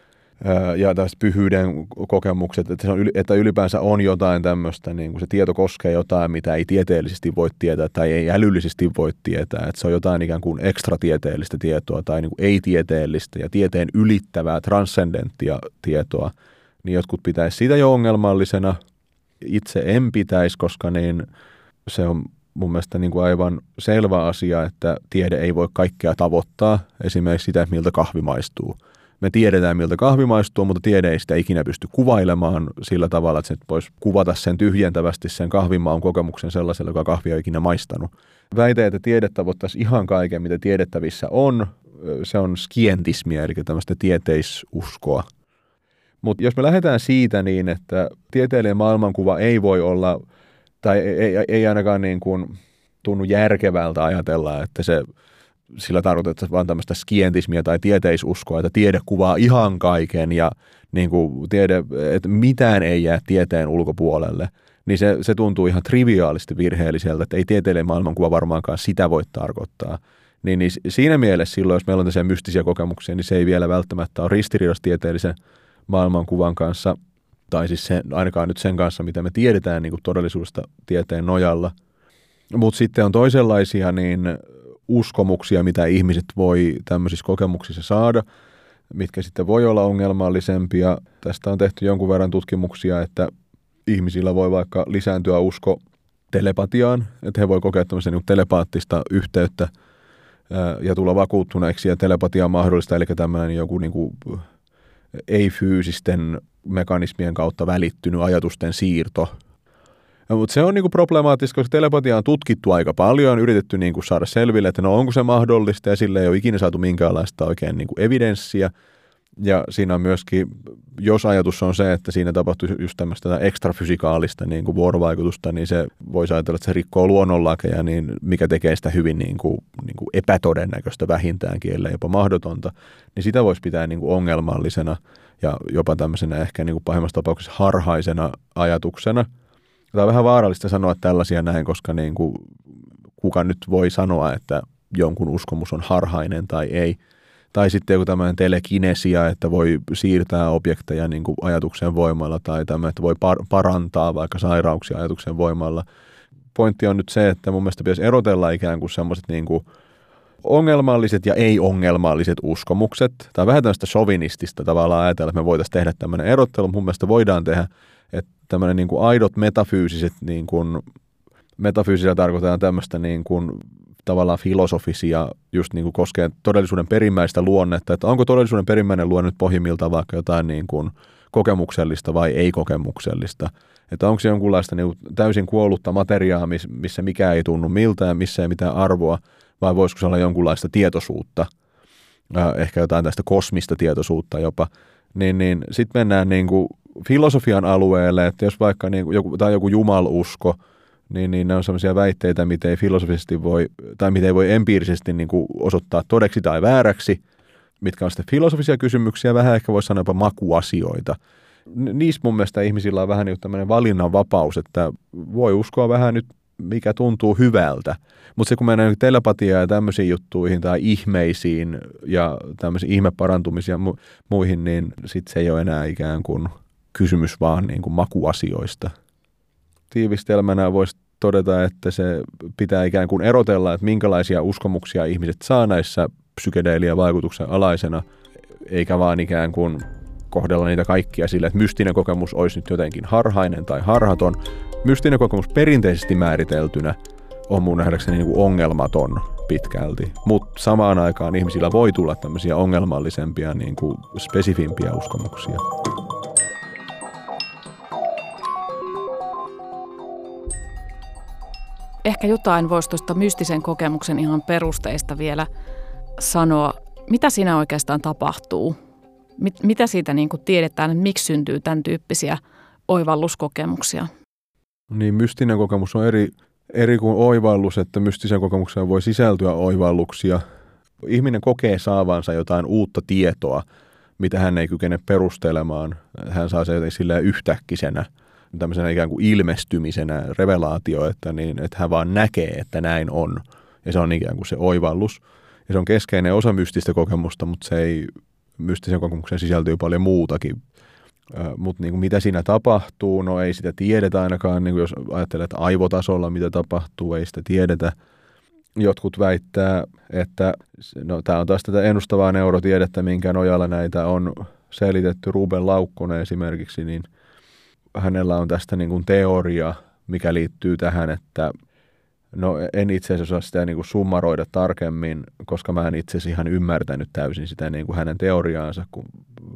Speaker 1: Ja tästä pyhyyden kokemukset, että ylipäänsä on jotain tämmöistä, niin kuin se tieto koskee jotain, mitä ei tieteellisesti voi tietää tai ei älyllisesti voi tietää. Että se on jotain ikään kuin ekstratieteellistä tietoa tai niin kuin ei-tieteellistä ja tieteen ylittävää transcendenttia tietoa. Niin jotkut pitäisi sitä jo ongelmallisena. Itse en pitäisi, koska niin se on mun mielestä niin kuin aivan selvä asia, että tiede ei voi kaikkea tavoittaa. Esimerkiksi sitä, miltä kahvi maistuu. Me tiedetään, miltä kahvi maistuu, mutta tiede ei sitä ikinä pysty kuvailemaan sillä tavalla, että se voisi kuvata sen tyhjentävästi sen kahvimaun kokemuksen sellaisella, joka kahvi on ikinä maistanut. Väite, että tiede tavoittaisi ihan kaiken, mitä tiedettävissä on, se on skientismia, eli tämmöistä tieteisuskoa. Mutta jos me lähdetään siitä niin, että tieteellinen maailmankuva ei voi olla, tai ei ainakaan niin kuin tunnu järkevältä ajatella, että se sillä tarkoitetaan vaan tämmöistä skientismia tai tieteisuskoa, että tiede kuvaa ihan kaiken ja niin kuin että mitään ei jää tieteen ulkopuolelle, niin se tuntuu ihan triviaalisti virheelliseltä, että ei tieteellinen maailmankuva varmaankaan sitä voi tarkoittaa. Niin siinä mielessä silloin, jos meillä on tässä mystisiä kokemuksia, niin se ei vielä välttämättä ole ristiriidassa tieteellisen maailmankuvan kanssa, tai siis ainakaan nyt sen kanssa, mitä me tiedetään niin kuin todellisuudesta tieteen nojalla. Mutta sitten on toisenlaisia niin uskomuksia, mitä ihmiset voi tämmöisissä kokemuksissa saada, mitkä sitten voi olla ongelmallisempia. Tästä on tehty jonkun verran tutkimuksia, että ihmisillä voi vaikka lisääntyä usko telepatiaan, että he voi kokea tämmöisen niin telepaattista yhteyttä ja tulla vakuuttuneeksi, ja telepatia on mahdollista, eli tämmöinen joku niin kuin ei-fyysisten mekanismien kautta välittynyt ajatusten siirto. Mutta se on niinku problemaattista, koska telepatia on tutkittu aika paljon, on yritetty niinku saada selville, että no onko se mahdollista, ja sille ei ole ikinä saatu minkäänlaista oikein niinku evidenssiä. Ja siinä on myöskin, jos ajatus on se, että siinä tapahtuu just tämmöistä ekstrafysikaalista niinku vuorovaikutusta, niin se voisi ajatella, että se rikkoo luonnonlakeja, niin mikä tekee sitä hyvin niinku epätodennäköistä vähintäänkin, ellei jopa mahdotonta, niin sitä voisi pitää niinku ongelmallisena ja jopa tämmöisenä ehkä niinku pahimmassa tapauksessa harhaisena ajatuksena. Tämä on vähän vaarallista sanoa tällaisia näin, koska niin kuin, kuka nyt voi sanoa, että jonkun uskomus on harhainen tai ei. Tai sitten joku tämmöinen telekinesia, että voi siirtää objekteja niin kuin ajatuksen voimalla, tai tämmöinen, että voi parantaa vaikka sairauksia ajatuksen voimalla. Pointti on nyt se, että mun mielestä pitäisi erotella ikään kuin semmoiset niin kuin ongelmalliset ja ei-ongelmalliset uskomukset. Tämä on vähän tämmöistä sovinistista tavallaan ajatella, että me voitaisiin tehdä tämmöinen erottelu. Mun mielestä voidaan tehdä, että tämmöinen niin kuin aidot metafyysiset, niin kuin, metafyysisellä tarkoitetaan tämmöistä niin kuin, tavallaan filosofisia, just niin kuin koskee todellisuuden perimmäistä luonnetta, että onko todellisuuden perimmäinen luonne nyt pohjimmiltaan vaikka jotain niin kuin kokemuksellista vai ei-kokemuksellista. Että onko se jonkunlaista niin kuin täysin kuollutta materiaa, missä mikään ei tunnu miltään, missä ei mitään arvoa, vai voisiko se olla jonkunlaista tietoisuutta, ehkä jotain tästä kosmista tietoisuutta jopa, niin sitten mennään niin kuin filosofian alueelle, että jos vaikka niin kuin joku jumalusko, niin ne on sellaisia väitteitä, mitä ei filosofisesti voi, tai mitä ei voi empiirisesti niin kuin osoittaa todeksi tai vääräksi, mitkä on sitten filosofisia kysymyksiä, vähän ehkä voisi sanoa jopa makuasioita. Niissä mun mielestä ihmisillä on vähän niin kuin tämmöinen valinnanvapaus, että voi uskoa vähän nyt, mikä tuntuu hyvältä. Mutta se kun mennään telepatiaan ja tämmöisiin juttuihin tai ihmeisiin ja tämmöisiin ihmeparantumisiin ja muihin, niin sitten se ei ole enää ikään kuin kysymys vaan niin kuin makuasioista. Tiivistelmänä voisi todeta, että se pitää ikään kuin erotella, että minkälaisia uskomuksia ihmiset saa näissä psykedeelia vaikutuksen alaisena eikä vaan ikään kuin kohdella niitä kaikkia sillä, että mystinen kokemus olisi nyt jotenkin harhainen tai harhaton. Mystinen kokemus perinteisesti määriteltynä on mun nähdäkseni niin kuin ongelmaton pitkälti, mutta samaan aikaan ihmisillä voi tulla tämmöisiä ongelmallisempia, niin kuin spesifimpiä uskomuksia.
Speaker 2: Ehkä jotain voisi tuosta mystisen kokemuksen ihan perusteista vielä sanoa. Mitä siinä oikeastaan tapahtuu? Mitä siitä niin kuin tiedetään, että miksi syntyy tämän tyyppisiä oivalluskokemuksia?
Speaker 1: Niin, mystinen kokemus on eri kuin oivallus, että mystisen kokemukseen voi sisältyä oivalluksia. Ihminen kokee saavansa jotain uutta tietoa, mitä hän ei kykene perustelemaan. Hän saa se silleen yhtäkkisenä, tämmöisenä ikään kuin ilmestymisenä, revelaatio, että hän vaan näkee, että näin on. Ja se on ikään kuin se oivallus. Ja se on keskeinen osa mystistä kokemusta, mutta se ei, mystisen kokemuksen sisältyy paljon muutakin. Mutta niin mitä siinä tapahtuu, no ei sitä tiedetä ainakaan, niin jos ajattelee, että aivotasolla mitä tapahtuu, ei sitä tiedetä. Jotkut väittää, että no, tämä on taas tätä ennustavaa neurotiedettä, minkä nojalla näitä on selitetty. Ruben Laukkonen esimerkiksi, niin hänellä on tästä niin kuin teoria, mikä liittyy tähän, että no en itse asiassa osaa sitä niin kuin summaroida tarkemmin, koska mä en itse asiassa ihan ymmärtänyt täysin sitä niin kuin hänen teoriaansa, kun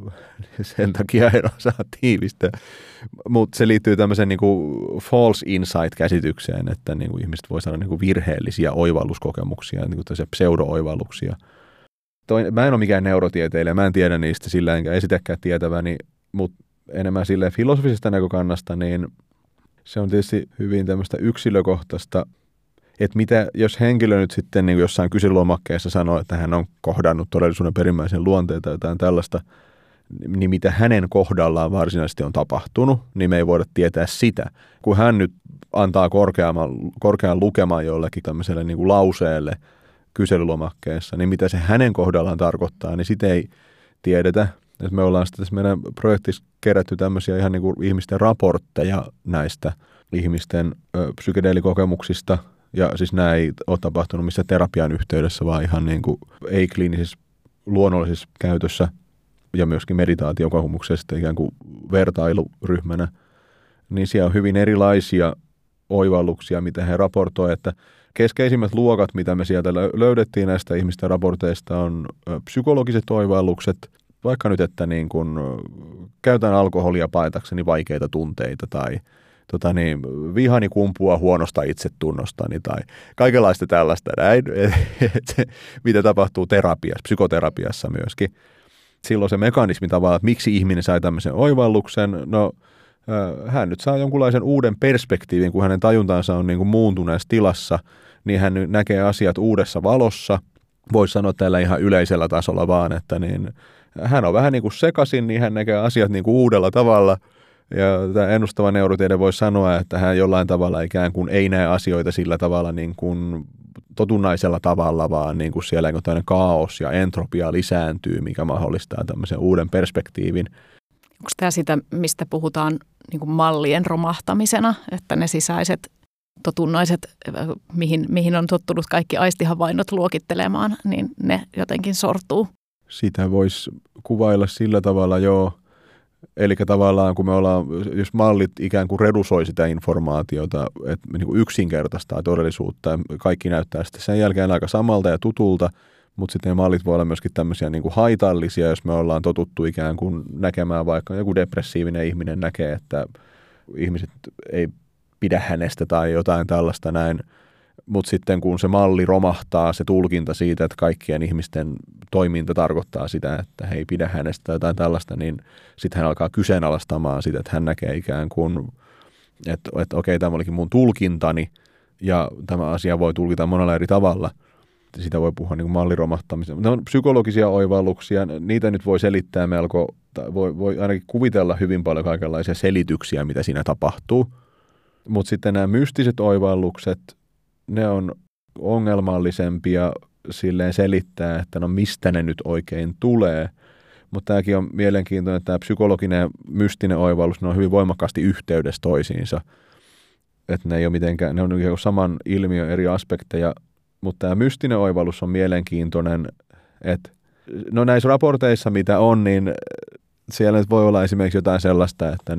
Speaker 1: sen takia en osaa tiivistää. Mutta se liittyy tämmöiseen niin kuin false insight-käsitykseen, että niin kuin ihmiset voi saada niin kuin virheellisiä oivalluskokemuksia, niin kuin tämmöisiä pseudo-oivalluksia. Mä en ole mikään neurotieteilijä, mä en tiedä niistä sillä enkä esitäkään tietäväni, mutta enemmän silleen filosofisesta näkökannasta, niin se on tietysti hyvin tämmöistä yksilökohtaista, että mitä, jos henkilö nyt sitten niin jossain kyselylomakkeessa sanoo, että hän on kohdannut todellisuuden perimmäisen luonteen tai jotain tällaista, niin mitä hänen kohdallaan varsinaisesti on tapahtunut, niin me ei voida tietää sitä. Kun hän nyt antaa korkean lukeman jollekin tämmöiselle niin kuin lauseelle kyselylomakkeessa, niin mitä se hänen kohdallaan tarkoittaa, niin sitä ei tiedetä. Et me ollaan sitten tässä meidän projektissa kerätty tämmöisiä ihan niin kuin ihmisten raportteja näistä ihmisten psykedeelikokemuksista. Ja siis nämä ei ole tapahtunut missään terapian yhteydessä, vaan ihan niin kuin ei-kliinisessä luonnollisessa käytössä ja myöskin meditaatiokokemuksesta ikään kuin vertailuryhmänä. Niin siellä on hyvin erilaisia oivalluksia, mitä he raportoivat, että keskeisimmät luokat, mitä me sieltä löydettiin näistä ihmisten raporteista, on psykologiset oivallukset, vaikka nyt, että niin kun käytän alkoholia paetakseni vaikeita tunteita tai vihani kumpuaa huonosta itsetunnostani tai kaikenlaista tällaista näin, mitä tapahtuu terapiassa, psykoterapiassa myöskin. Silloin se mekanismi tavallaan, että miksi ihminen sai tämmöisen oivalluksen, no hän nyt saa jonkunlaisen uuden perspektiivin, kun hänen tajuntansa on niin kuin muuntuneessa tilassa, niin hän nyt näkee asiat uudessa valossa. Voisi sanoa tällä ihan yleisellä tasolla vaan, että niin, hän on vähän niin kuin sekaisin, niin hän näkee asiat niin kuin uudella tavalla. Ja tämä ennustava neurotiede voi sanoa, että hän jollain tavalla ikään kuin ei näe asioita sillä tavalla niin kuin totunnaisella tavalla, vaan niin kuin siellä tämmöinen kaos ja entropia lisääntyy, mikä mahdollistaa tämmöisen uuden perspektiivin.
Speaker 2: Onko tämä sitä, mistä puhutaan niin kuin mallien romahtamisena, että ne sisäiset totunnaiset, mihin on tottunut kaikki aistihavainnot luokittelemaan, niin ne jotenkin sortuu?
Speaker 1: Sitä voisi kuvailla sillä tavalla, joo. Eli tavallaan, kun me ollaan, jos mallit ikään kuin redusoi sitä informaatiota, että niin kuin yksinkertaistaa todellisuutta, kaikki näyttää sitten sen jälkeen aika samalta ja tutulta, mutta sitten ne mallit voi olla myöskin tämmöisiä niin kuin haitallisia, jos me ollaan totuttu ikään kuin näkemään, vaikka joku depressiivinen ihminen näkee, että ihmiset ei pidä hänestä tai jotain tällaista näin. Mutta sitten kun se malli romahtaa, se tulkinta siitä, että kaikkien ihmisten toiminta tarkoittaa sitä, että he ei pidä hänestä tai jotain tällaista, niin sitten hän alkaa kyseenalaistamaan sitä, että hän näkee ikään kuin, että okei, tämä olikin mun tulkintani ja tämä asia voi tulkita monella eri tavalla. Sitä voi puhua niin kuin malliromahtamisesta. Ne on psykologisia oivalluksia, niitä nyt voi selittää melko, voi ainakin kuvitella hyvin paljon kaikenlaisia selityksiä, mitä siinä tapahtuu. Mutta sitten nämä mystiset oivallukset, ne on ongelmallisempia silleen selittää, että no mistä ne nyt oikein tulee. Mutta tämäkin on mielenkiintoinen, että tämä psykologinen ja mystinen oivallus, ne on hyvin voimakkaasti yhteydessä toisiinsa. Että ne ei ole mitenkään, ne on saman ilmiön eri aspekteja, mutta tämä mystinen oivallus on mielenkiintoinen, että No näissä raporteissa, mitä on, niin siellä nyt voi olla esimerkiksi jotain sellaista, että,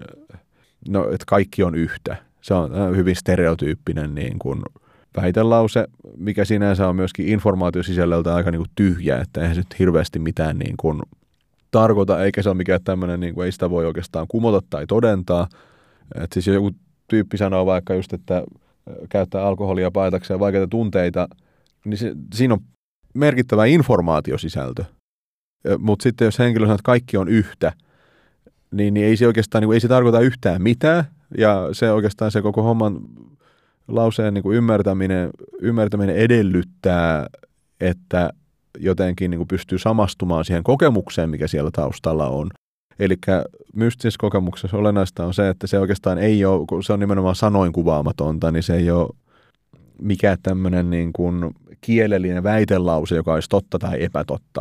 Speaker 1: että kaikki on yhtä. Se on hyvin stereotyyppinen niin kuin väitelause, mikä sinänsä on myöskin informaatiosisällöltä aika niin kuin tyhjä, että eihän se nyt hirveästi mitään niin kuin tarkoita, eikä se ole mikään tämmöinen, niin kuin ei sitä voi oikeastaan kumota tai todentaa. Että siis joku tyyppi sanoo vaikka just, että käyttää alkoholia paetakseen vaikeita tunteita, niin siinä on merkittävä informaatiosisältö. Mutta sitten jos henkilö sanoo, että kaikki on yhtä, niin ei se oikeastaan ei se tarkoita yhtään mitään. Ja se oikeastaan se koko homman lauseen niin kuin ymmärtäminen edellyttää, että jotenkin niin kuin pystyy samastumaan siihen kokemukseen, mikä siellä taustalla on. Eli mystisessä kokemuksessa olennaista on se, että se oikeastaan ei ole, kun se on nimenomaan sanoin kuvaamatonta, niin se ei ole mikään tämmöinen niin kuin kielellinen väitelause, joka olisi totta tai epätotta.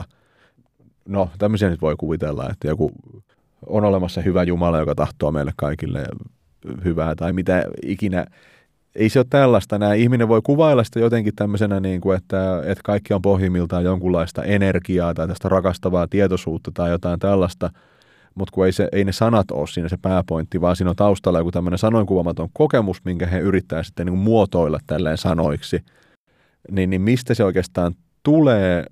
Speaker 1: No, tämmöisiä nyt voi kuvitella, että joku on olemassa hyvä Jumala, joka tahtoo meille kaikille hyvää tai mitä ikinä. Ei se ole tällaista. Nämä ihminen voi kuvailla sitä jotenkin tämmöisenä, niin kuin, että kaikki on pohjimmiltaan jonkunlaista energiaa tai tästä rakastavaa tietoisuutta tai jotain tällaista, mutta kun ei ne sanat ole siinä se pääpointti, vaan siinä on taustalla joku tämmöinen sanoinkuvaamaton kokemus, minkä he yrittää sitten niin kuin muotoilla tälleen sanoiksi. Niin mistä se oikeastaan tulee,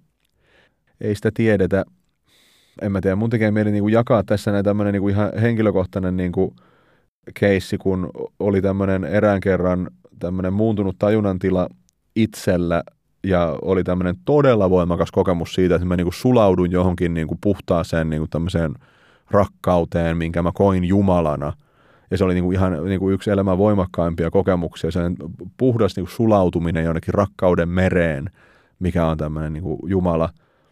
Speaker 1: ei sitä tiedetä. En mä tiedä, mun tekee mieli niin kuin jakaa tässä näin tämmöinen niin kuin ihan henkilökohtainen niin kuin keissi, kun oli tämmöinen erään kerran tämmöinen muuntunut tajunnantila itsellä ja oli tämmöinen todella voimakas kokemus siitä, että mä niin kuin sulaudun johonkin niin kuin puhtaaseen niin kuin tämmöiseen rakkauteen, minkä mä koin Jumalana. Ja se oli niin kuin ihan niin kuin yksi elämän voimakkaimpia kokemuksia, se puhdas niin kuin sulautuminen jonnekin rakkauden mereen, mikä on tämmöinen niin kuin Jumala.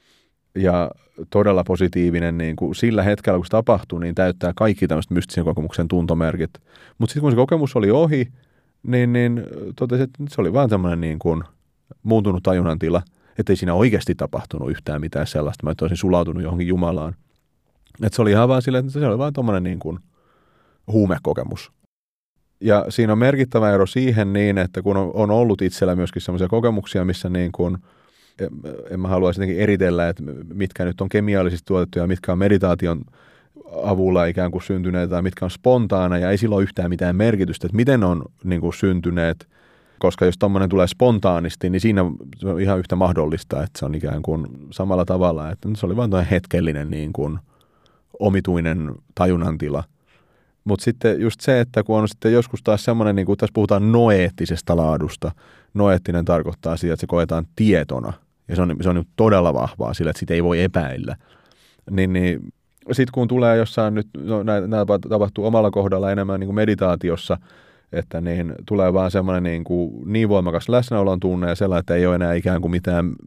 Speaker 1: Ja todella positiivinen, niin kuin sillä hetkellä, kun se tapahtui, niin täyttää kaikki tämmöiset mystisen kokemuksen tuntomerkit. Mutta sitten kun se kokemus oli ohi, niin totesin, että se oli vaan tämmöinen niin kuin muuntunut tajunnan tila, ettei siinä oikeasti tapahtunut yhtään mitään sellaista. Mä olisin sulautunut johonkin Jumalaan. Että se oli ihan vaan silleen, että se oli vaan tommoinen niin kuin huumekokemus. Ja siinä on merkittävä ero siihen niin, että kun on ollut itsellä myöskin semmoisia kokemuksia, missä niin kuin en mä haluaisi jotenkin eritellä, että mitkä nyt on kemiallisesti tuotettuja, mitkä on meditaation avulla ikään kuin syntyneet tai mitkä on spontaaneja, ei sillä ole yhtään mitään merkitystä, että miten on niin kuin syntyneet, koska jos tommoinen tulee spontaanisti, niin siinä on ihan yhtä mahdollista, että se on ikään kuin samalla tavalla, että se oli vain toinen hetkellinen niin kuin omituinen tajunnantila. Mutta sitten just se, että kun on sitten joskus taas semmoinen, niin kuin tässä puhutaan noeettisesta laadusta, noeettinen tarkoittaa sitä, että se koetaan tietona. Ja se on todella vahvaa sillä, että sitä ei voi epäillä. Niin sitten kun tulee jossain nyt, no, nämä tapahtuu omalla kohdalla enemmän niin kuin meditaatiossa, että niin tulee vaan semmoinen niin voimakas läsnäolon tunne ja sellainen, että ei ole enää ikään kuin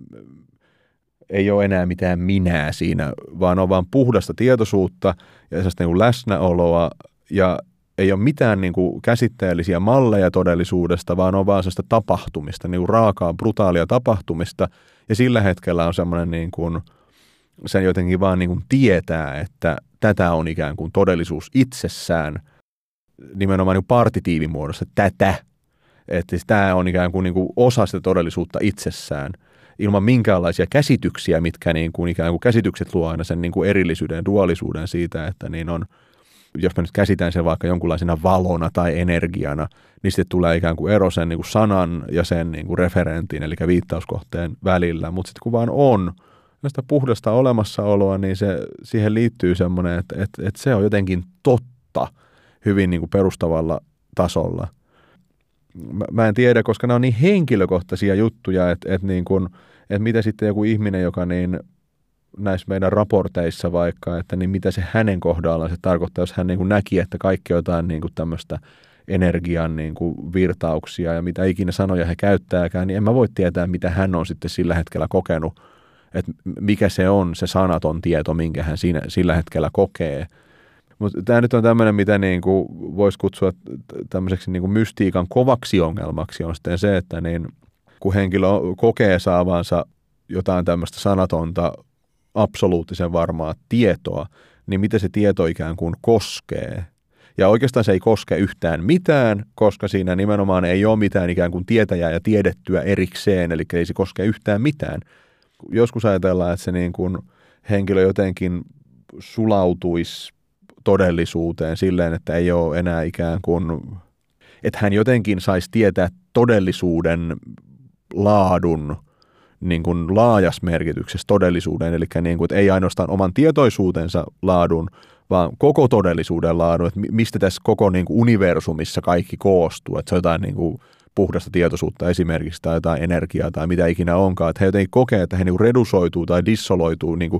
Speaker 1: mitään minää siinä, vaan on vaan puhdasta tietoisuutta ja sellaista niin kuin läsnäoloa ja ei ole mitään niin kuin käsitteellisiä malleja todellisuudesta, vaan on vaan sellaista tapahtumista, niin kuin raakaa, brutaalia tapahtumista. Ja sillä hetkellä on semmoinen, niin kuin, sen jotenkin vaan niin kuin tietää, että tätä on ikään kuin todellisuus itsessään, nimenomaan niin partitiivimuodossa, tätä. Että siis tämä on ikään kuin osa sitä todellisuutta itsessään, ilman minkäänlaisia käsityksiä, mitkä niin kuin ikään kuin käsitykset luo aina sen niin kuin erillisyyden, duaalisuuden siitä, että niin on, jos mä nyt käsitän sen vaikka jonkunlaisena valona tai energiana, niin sitten tulee ikään kuin ero sen niin kuin sanan ja sen niin kuin referentin, eli viittauskohteen välillä. Mutta sitten kun vaan on sitä puhdasta olemassaoloa, niin siihen liittyy semmoinen, että se on jotenkin totta hyvin niin kuin perustavalla tasolla. Mä en tiedä, koska nämä on niin henkilökohtaisia juttuja, että mitä sitten joku ihminen, joka niin näissä meidän raporteissa vaikka, että niin mitä se hänen kohdallaan se tarkoittaa, jos hän niin kuin näki, että kaikki on jotain niin kuin tämmöistä energian niin kuin virtauksia ja mitä ikinä sanoja he käyttääkään, niin en mä voi tietää, mitä hän on sitten sillä hetkellä kokenut, että mikä se on se sanaton tieto, minkä hän sillä hetkellä kokee. Mutta tämä nyt on tämmöinen, mitä niin kuin voisi kutsua tämmöiseksi niin kuin mystiikan kovaksi ongelmaksi, on sitten se, että niin, kun henkilö kokee saavansa jotain tämmöistä sanatonta, absoluuttisen varmaa tietoa, niin mitä se tieto ikään kuin koskee. Ja oikeastaan se ei koske yhtään mitään, koska siinä nimenomaan ei ole mitään ikään kuin tietäjää ja tiedettyä erikseen, eli ei se koske yhtään mitään. joskus ajatellaan, että se niin kuin henkilö jotenkin sulautuisi todellisuuteen silleen, että ei ole enää ikään kuin, että hän jotenkin saisi tietää todellisuuden laadun niin kuin laajassa merkityksessä todellisuuden, eli niin kuin, että ei ainoastaan oman tietoisuutensa laadun, vaan koko todellisuuden laadun, että mistä tässä koko niin kuin universumissa kaikki koostuu, että se on jotain niin kuin puhdasta tietoisuutta esimerkiksi tai jotain energiaa tai mitä ikinä onkaan, että he jotenkin kokee, että he niin kuin redusoituu tai dissoloituu, niin kuin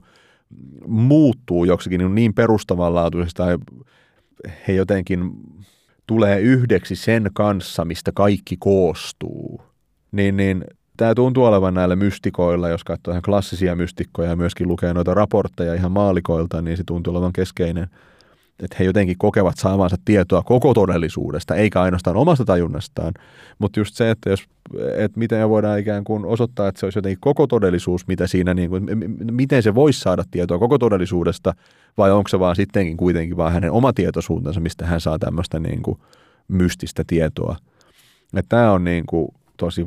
Speaker 1: muuttuu joksikin niin perustavanlaatuisesti tai he jotenkin tulee yhdeksi sen kanssa, mistä kaikki koostuu. Niin tämä tuntuu olevan näillä mystikoilla, jos katsoo ihan klassisia mystikkoja ja myöskin lukee noita raportteja ihan maalikoilta, niin se tuntuu olevan keskeinen, että he jotenkin kokevat saavansa tietoa koko todellisuudesta, eikä ainoastaan omasta tajunnastaan. Mutta just se, että miten voidaan ikään kuin osoittaa, että se olisi jotenkin koko todellisuus, mitä siinä, niin kuin, miten se voisi saada tietoa koko todellisuudesta, vai onko se vaan sittenkin kuitenkin vaan hänen oma tietoisuutensa, mistä hän saa tämmöistä niin kuin mystistä tietoa. Tämä on niin kuin tosi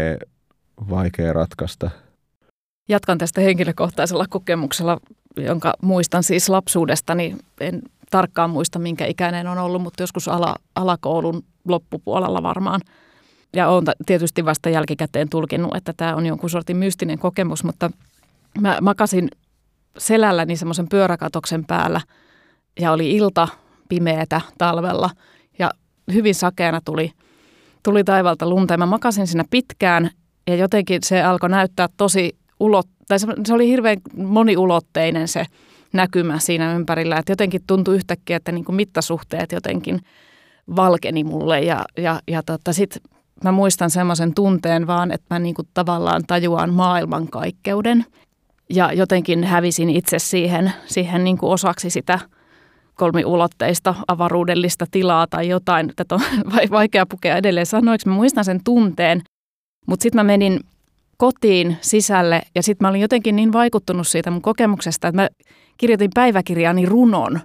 Speaker 1: vaikea ratkaista.
Speaker 2: Jatkan tästä henkilökohtaisella kokemuksella, jonka muistan siis lapsuudestani. En tarkkaan muista, minkä ikäinen on ollut, mutta joskus alakoulun loppupuolella varmaan. Ja olen tietysti vasta jälkikäteen tulkinnut, että tämä on jonkun sortin mystinen kokemus, mutta mä makasin selälläni semmoisen pyöräkatoksen päällä ja oli ilta pimeätä talvella ja hyvin sakeana tuli taivalta lunta ja mä makasin siinä pitkään ja jotenkin se alkoi näyttää tosi se oli hirveän moniulotteinen se näkymä siinä ympärillä, että jotenkin tuntui yhtäkkiä, että niin kuin mittasuhteet jotenkin valkeni mulle ja sitten mä muistan semmoisen tunteen vaan, että mä niin kuin tavallaan tajuan maailmankaikkeuden ja jotenkin hävisin itse siihen niin kuin osaksi sitä kolmiulotteista avaruudellista tilaa tai jotain. Tätä on vaikea pukea edelleen sanoiksi. Mä muistan sen tunteen, mutta sitten mä menin kotiin sisälle ja sitten mä olin jotenkin niin vaikuttunut siitä mun kokemuksesta, että mä kirjoitin päiväkirjaani runon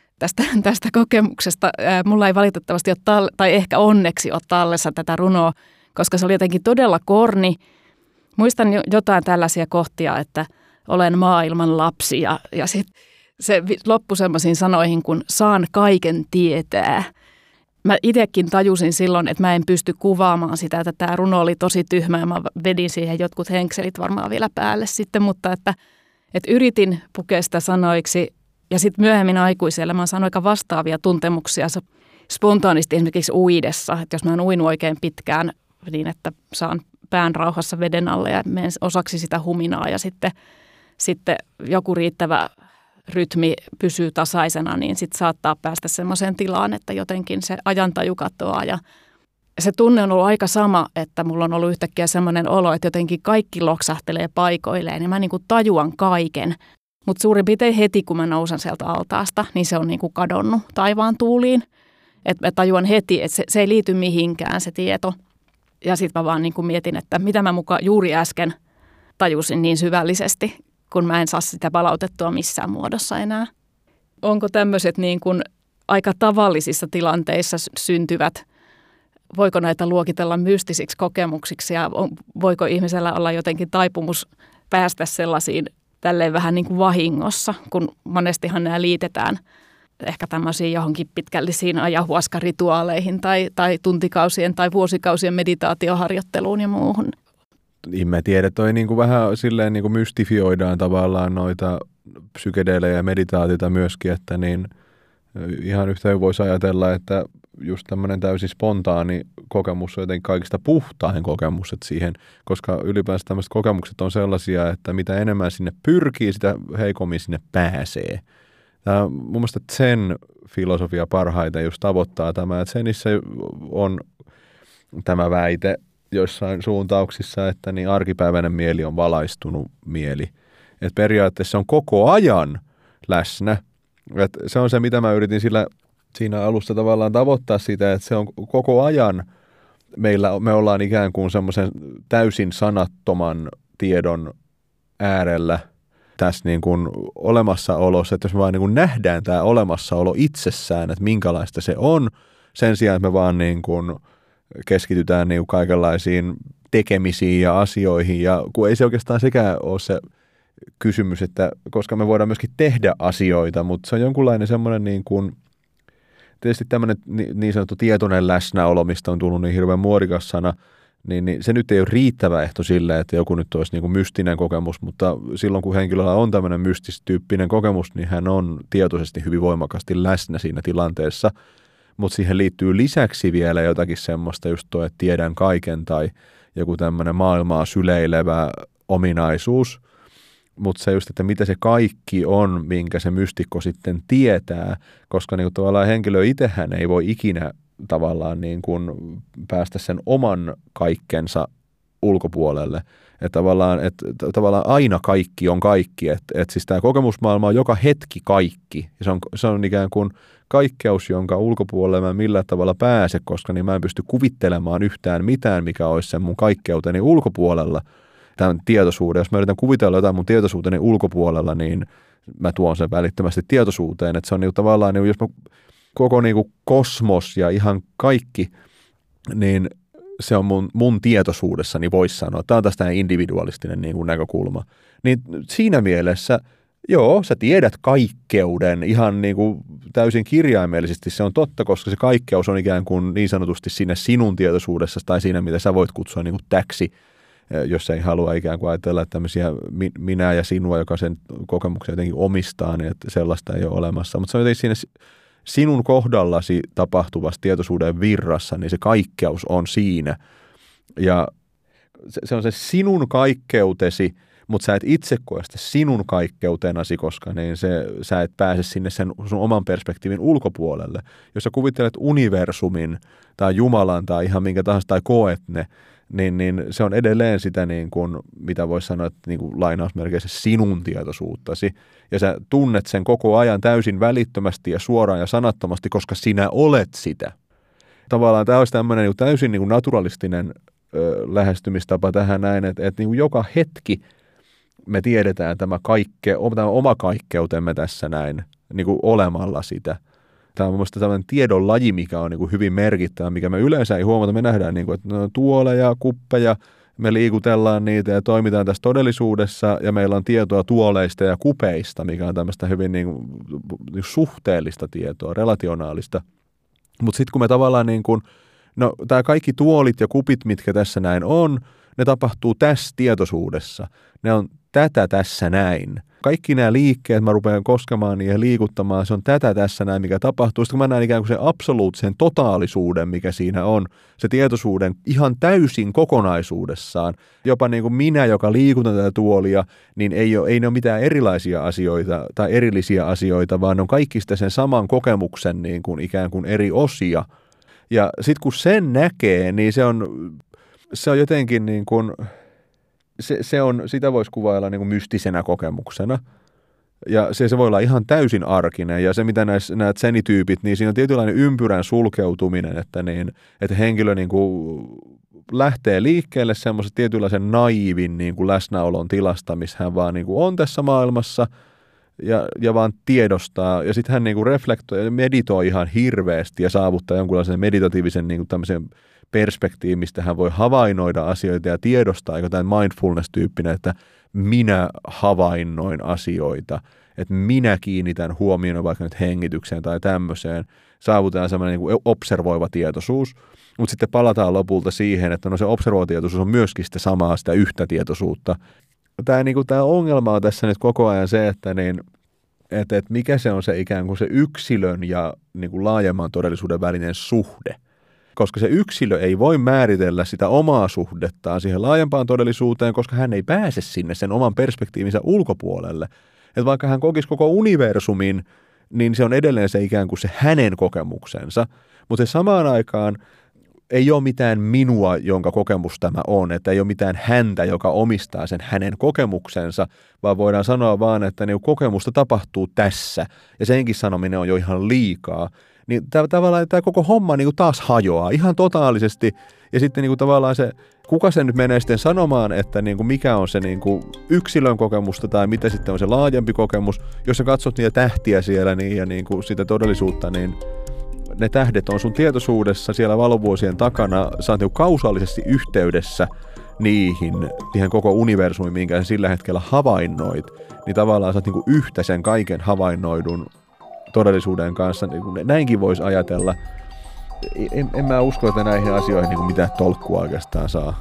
Speaker 2: tästä kokemuksesta. Mulla ei valitettavasti ole tai ehkä onneksi ole tallessa tätä runoa, koska se oli jotenkin todella korni. Muistan jotain tällaisia kohtia, että olen maailman lapsi ja sitten se loppui semmoisiin sanoihin, kun saan kaiken tietää. Mä itsekin tajusin silloin, että mä en pysty kuvaamaan sitä, että tämä runo oli tosi tyhmä ja mä vedin siihen jotkut henkselit varmaan vielä päälle sitten, mutta että yritin pukea sitä sanoiksi ja sitten myöhemmin aikuisella mä saan aika vastaavia tuntemuksia spontaanisti esimerkiksi uidessa, että jos mä oon uinut oikein pitkään niin, että saan pään rauhassa veden alle ja menen osaksi sitä huminaa ja sitten joku riittävä rytmi pysyy tasaisena, niin sitten saattaa päästä semmoiseen tilaan, että jotenkin se ajantaju katoaa. Ja se tunne on ollut aika sama, että mulla on ollut yhtäkkiä semmoinen olo, että jotenkin kaikki loksahtelee paikoilleen ja mä niin kuin tajuan kaiken. Mutta suurin piirtein heti, kun mä nousen sieltä altaasta, niin se on niin kuin kadonnut taivaan tuuliin. Että mä tajuan heti, että se ei liity mihinkään se tieto. Ja sitten mä vaan niin kuin mietin, että mitä mä mukaan juuri äsken tajusin niin syvällisesti, kun mä en saa sitä palautettua missään muodossa enää. Onko tämmöiset niin kuin aika tavallisissa tilanteissa syntyvät, voiko näitä luokitella mystisiksi kokemuksiksi ja voiko ihmisellä olla jotenkin taipumus päästä sellaisiin tälleen vähän niin kuin vahingossa, kun monestihan nämä liitetään ehkä tämmöisiin johonkin pitkällisiin ayahuasca-rituaaleihin tai tuntikausien tai vuosikausien meditaatioharjoitteluun ja muuhun.
Speaker 1: Mä tiedän, toi niinku vähän silleen niinku mystifioidaan tavallaan noita psykedeelejä ja meditaatiota myöskin, että niin ihan yhtä voisi ajatella, että just tämmöinen täysin spontaani kokemus on jotenkin kaikista puhtain kokemus siihen, koska ylipäänsä tämmöiset kokemukset on sellaisia, että mitä enemmän sinne pyrkii, sitä heikommin sinne pääsee. Tämä, mun mielestä Zen filosofia parhaiten just tavoittaa tämä, että Zenissä on tämä väite joissain suuntauksissa, että niin arkipäiväinen mieli on valaistunut mieli. Että periaatteessa se on koko ajan läsnä. Et se on se, mitä mä yritin siinä alussa tavallaan tavoittaa sitä, että se on koko ajan me ollaan ikään kuin semmoisen täysin sanattoman tiedon äärellä tässä niin kuin olemassaolossa, että jos me vaan niin kuin nähdään tämä olemassaolo itsessään, että minkälaista se on, sen sijaan, että me vaan niin kuin keskitytään niin kuin kaikenlaisiin tekemisiin ja asioihin, ja kun ei se oikeastaan sekään ole se kysymys, että koska me voidaan myöskin tehdä asioita, mutta se on jonkunlainen semmoinen niin kuin, tietysti tämmöinen niin sanottu tietoinen läsnäolo, mistä on tullut niin hirveän muodikas sana, niin se nyt ei ole riittävä ehto sille, että joku nyt olisi niin kuin mystinen kokemus, mutta silloin kun henkilöllä on tämmöinen mystistyyppinen kokemus, niin hän on tietoisesti hyvin voimakkaasti läsnä siinä tilanteessa, mutta siihen liittyy lisäksi vielä jotakin semmoista just tuo, että tiedän kaiken tai joku tämmöinen maailmaa syleilevä ominaisuus, mutta se just, että mitä se kaikki on, minkä se mystikko sitten tietää, koska niin tavallaan henkilö itsehän ei voi ikinä tavallaan niin kuin päästä sen oman kaikkensa ulkopuolelle. Että tavallaan aina kaikki on kaikki. Että siis tämä kokemusmaailma on joka hetki kaikki. Ja se on ikään kuin kaikkeus, jonka ulkopuolelle mä millään tavalla pääse, koska niin mä en pysty kuvittelemaan yhtään mitään, mikä olisi sen mun kaikkeuteni ulkopuolella. Tämän tietoisuuden, jos mä yritän kuvitella jotain mun tietoisuuteni ulkopuolella, niin mä tuon sen välittömästi tietoisuuteen. Että se on niin tavallaan, niin jos mä koko niin kuin kosmos ja ihan kaikki, niin se on mun tietoisuudessani, voisi sanoa. Tämä on taas tämä individualistinen niin kuin näkökulma. Niin siinä mielessä, joo, sä tiedät kaikkeuden ihan niin kuin täysin kirjaimellisesti. Se on totta, koska se kaikkeus on ikään kuin niin sanotusti siinä sinun tietoisuudessa tai siinä, mitä sä voit kutsua niin kuin täksi, jos ei halua ikään kuin ajatella tämmöisiä minä ja sinua, joka sen kokemuksen jotenkin omistaa, niin että sellaista ei ole olemassa. Mutta se on jotenkin siinä sinun kohdallasi tapahtuvassa tietoisuuden virrassa, niin se kaikkeus on siinä. Ja se on se sinun kaikkeutesi, mutta sä et itse koe sitä sinun kaikkeutenasi, koska niin sä et pääse sinne sen sun oman perspektiivin ulkopuolelle. Jos sä kuvittelet universumin tai Jumalan tai ihan minkä tahansa tai koet ne, niin se on edelleen sitä, niin kuin, mitä voisi sanoa, että niin kuin lainausmerkeissä sinun tietoisuuttasi. Ja sä tunnet sen koko ajan täysin välittömästi ja suoraan ja sanattomasti, koska sinä olet sitä. Tavallaan tämä olisi tämmöinen niin täysin niin kuin naturalistinen lähestymistapa tähän näin, että niin kuin joka hetki me tiedetään tämä oma kaikkeutemme tässä näin, niin kuin olemalla sitä. Tämä on mun mielestä tämmöinen tiedon laji, mikä on niin kuin hyvin merkittävä, mikä me yleensä ei huomata. Me nähdään, niin kuin, että ne on tuoleja, kuppeja, me liikutellaan niitä ja toimitaan tässä todellisuudessa ja meillä on tietoa tuoleista ja kupeista, mikä on tämmöistä hyvin niin kuin suhteellista tietoa, relationaalista. Mutta sitten kun me tavallaan niin kuin, no tämä kaikki tuolit ja kupit, mitkä tässä näin on, ne tapahtuu tässä tietoisuudessa. Ne on tätä tässä näin. Kaikki nämä liikkeet, mä rupean koskemaan niihin ja liikuttamaan, se on tätä tässä näin, mikä tapahtuu. Sitten kun mä näen ikään kuin sen absoluuttisen totaalisuuden, mikä siinä on, se tietoisuuden ihan täysin kokonaisuudessaan, jopa niin kuin minä, joka liikutan tätä tuolia, niin ei ne ole mitään erilaisia asioita tai erillisiä asioita, vaan ne on kaikki sitä sen saman kokemuksen niin kuin ikään kuin eri osia. Ja sitten kun sen näkee, niin se on jotenkin niin kuin, sitä voisi kuvailla niin kuin mystisenä kokemuksena. Ja se voi olla ihan täysin arkinen. Ja se, mitä nämä zen-tyypit, niin siinä on tietynlainen ympyrän sulkeutuminen, että henkilö niin kuin lähtee liikkeelle semmoisen tietynlaisen naivin niin kuin läsnäolon tilasta, missä hän vaan niin kuin on tässä maailmassa ja vaan tiedostaa. Ja sitten hän niin kuin reflektoi ja meditoi ihan hirveästi ja saavuttaa jonkunlaisen meditatiivisen niin kuin tämmöisen perspektiivi, mistä hän voi havainnoida asioita ja tiedostaa, eikö tämä mindfulness-tyyppinen, että minä havainnoin asioita, että minä kiinnitän huomioon vaikka nyt hengitykseen tai tämmöiseen, saavutetaan semmoinen niin kuin observoiva tietoisuus, mutta sitten palataan lopulta siihen, että no se observoiva tietoisuus on myöskin sitä samaa, sitä yhtä tietoisuutta. Tämä ongelma on tässä nyt koko ajan se, että mikä se on se ikään kuin se yksilön ja niin kuin laajemman todellisuuden välinen suhde. Koska se yksilö ei voi määritellä sitä omaa suhdettaan siihen laajempaan todellisuuteen, koska hän ei pääse sinne sen oman perspektiivinsä ulkopuolelle. Että vaikka hän kokisi koko universumin, niin se on edelleen se ikään kuin se hänen kokemuksensa. Mutta se samaan aikaan ei ole mitään minua, jonka kokemus tämä on, että ei ole mitään häntä, joka omistaa sen hänen kokemuksensa, vaan voidaan sanoa vaan, että niin kokemusta tapahtuu tässä, ja senkin sanominen on jo ihan liikaa. Niin tavallaan tämä koko homma niin kuin taas hajoaa ihan totaalisesti, ja sitten niin kuin tavallaan se, kuka se nyt menee sitten sanomaan, että niin kuin mikä on se niin kuin yksilön kokemusta tai mitä sitten on se laajempi kokemus, jos sä katsot niitä tähtiä siellä niin, ja niin kuin sitä todellisuutta, niin ne tähdet on sun tietoisuudessa siellä valovuosien takana, sä oot kausaalisesti yhteydessä siihen koko universumiin, minkä sä sillä hetkellä havainnoit, niin tavallaan sä oot yhtä sen kaiken havainnoidun todellisuuden kanssa. Näinkin voisi ajatella. En mä usko, että näihin asioihin mitään tolkkua oikeastaan saa.